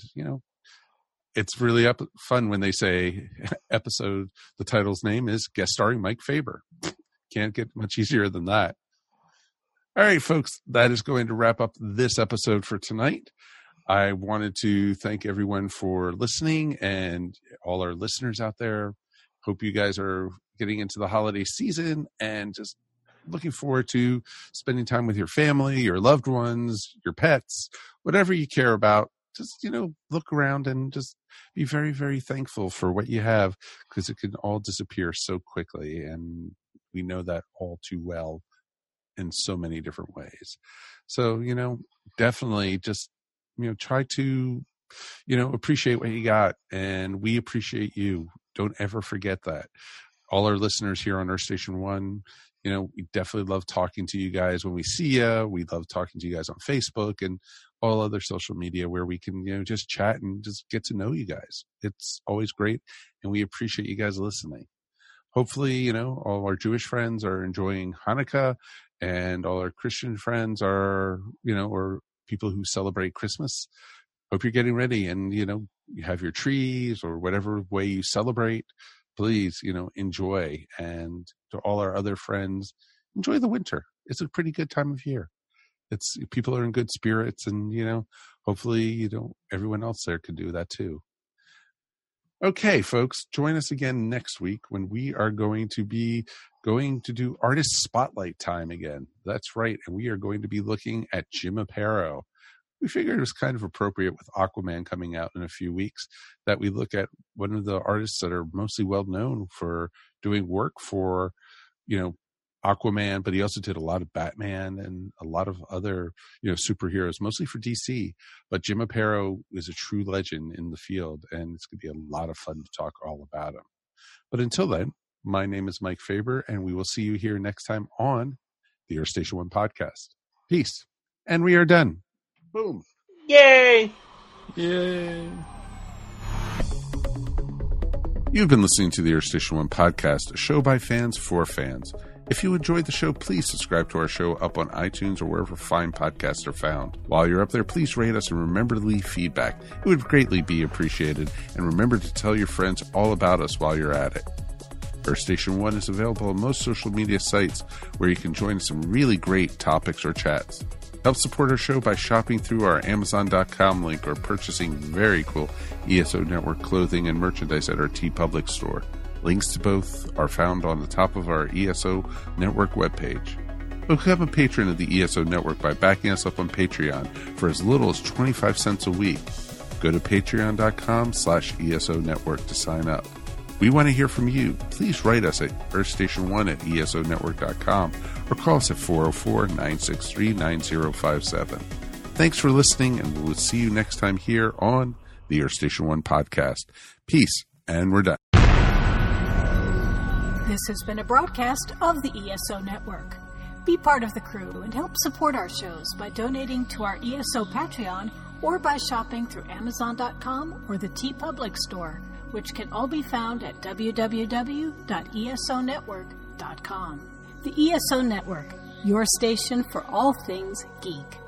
it's really fun when they say episode, the title's name is guest starring Mike Faber. Can't get much easier than that. All right, folks, that is going to wrap up this episode for tonight. I wanted to thank everyone for listening and all our listeners out there. Hope you guys are getting into the holiday season and just looking forward to spending time with your family, your loved ones, your pets, whatever you care about. Just, look around and just be very, very thankful for what you have, because it can all disappear so quickly. And we know that all too well in so many different ways. So, definitely just, try to, appreciate what you got. And we appreciate you. Don't ever forget that. All our listeners here on Earth Station One, we definitely love talking to you guys when we see you. We love talking to you guys on Facebook and all other social media where we can, just chat and just get to know you guys. It's always great. And we appreciate you guys listening. Hopefully, all our Jewish friends are enjoying Hanukkah, and all our Christian friends are, or people who celebrate Christmas. Hope you're getting ready, and, you have your trees or whatever way you celebrate. Please, enjoy. And to all our other friends, enjoy the winter. It's a pretty good time of year. People are in good spirits, and, hopefully, everyone else there can do that too. Okay, folks, join us again next week when we are going to do Artist Spotlight time again. That's right. And we are going to be looking at Jim Aparo. We figured it was kind of appropriate with Aquaman coming out in a few weeks that we look at one of the artists that are mostly well known for doing work for, Aquaman, but he also did a lot of Batman and a lot of other, superheroes, mostly for DC. But Jim Aparo is a true legend in the field, and it's going to be a lot of fun to talk all about him. But until then, my name is Mike Faber, and we will see you here next time on the Earth Station One podcast. Peace. And we are done. Boom. Yay! Yay. You've been listening to the Earth Station One podcast, a show by fans for fans. If you enjoyed the show, please subscribe to our show up on iTunes or wherever fine podcasts are found. While you're up there, please rate us and remember to leave feedback. It would greatly be appreciated. And remember to tell your friends all about us while you're at it. Earth Station One is available on most social media sites where you can join some really great topics or chats. Help support our show by shopping through our Amazon.com link or purchasing very cool ESO Network clothing and merchandise at our TeePublic store. Links to both are found on the top of our ESO Network webpage. Become a patron of the ESO Network by backing us up on Patreon for as little as 25 cents a week. Go to patreon.com/ESO Network to sign up. We want to hear from you. Please write us at earthstation1@esonetwork.com or call us at 404-963-9057. Thanks for listening, and we'll see you next time here on the Earth Station One podcast. Peace, and we're done. This has been a broadcast of the ESO Network. Be part of the crew and help support our shows by donating to our ESO Patreon or by shopping through Amazon.com or the TeePublic store, which can all be found at www.esonetwork.com. The ESO Network, your station for all things geek.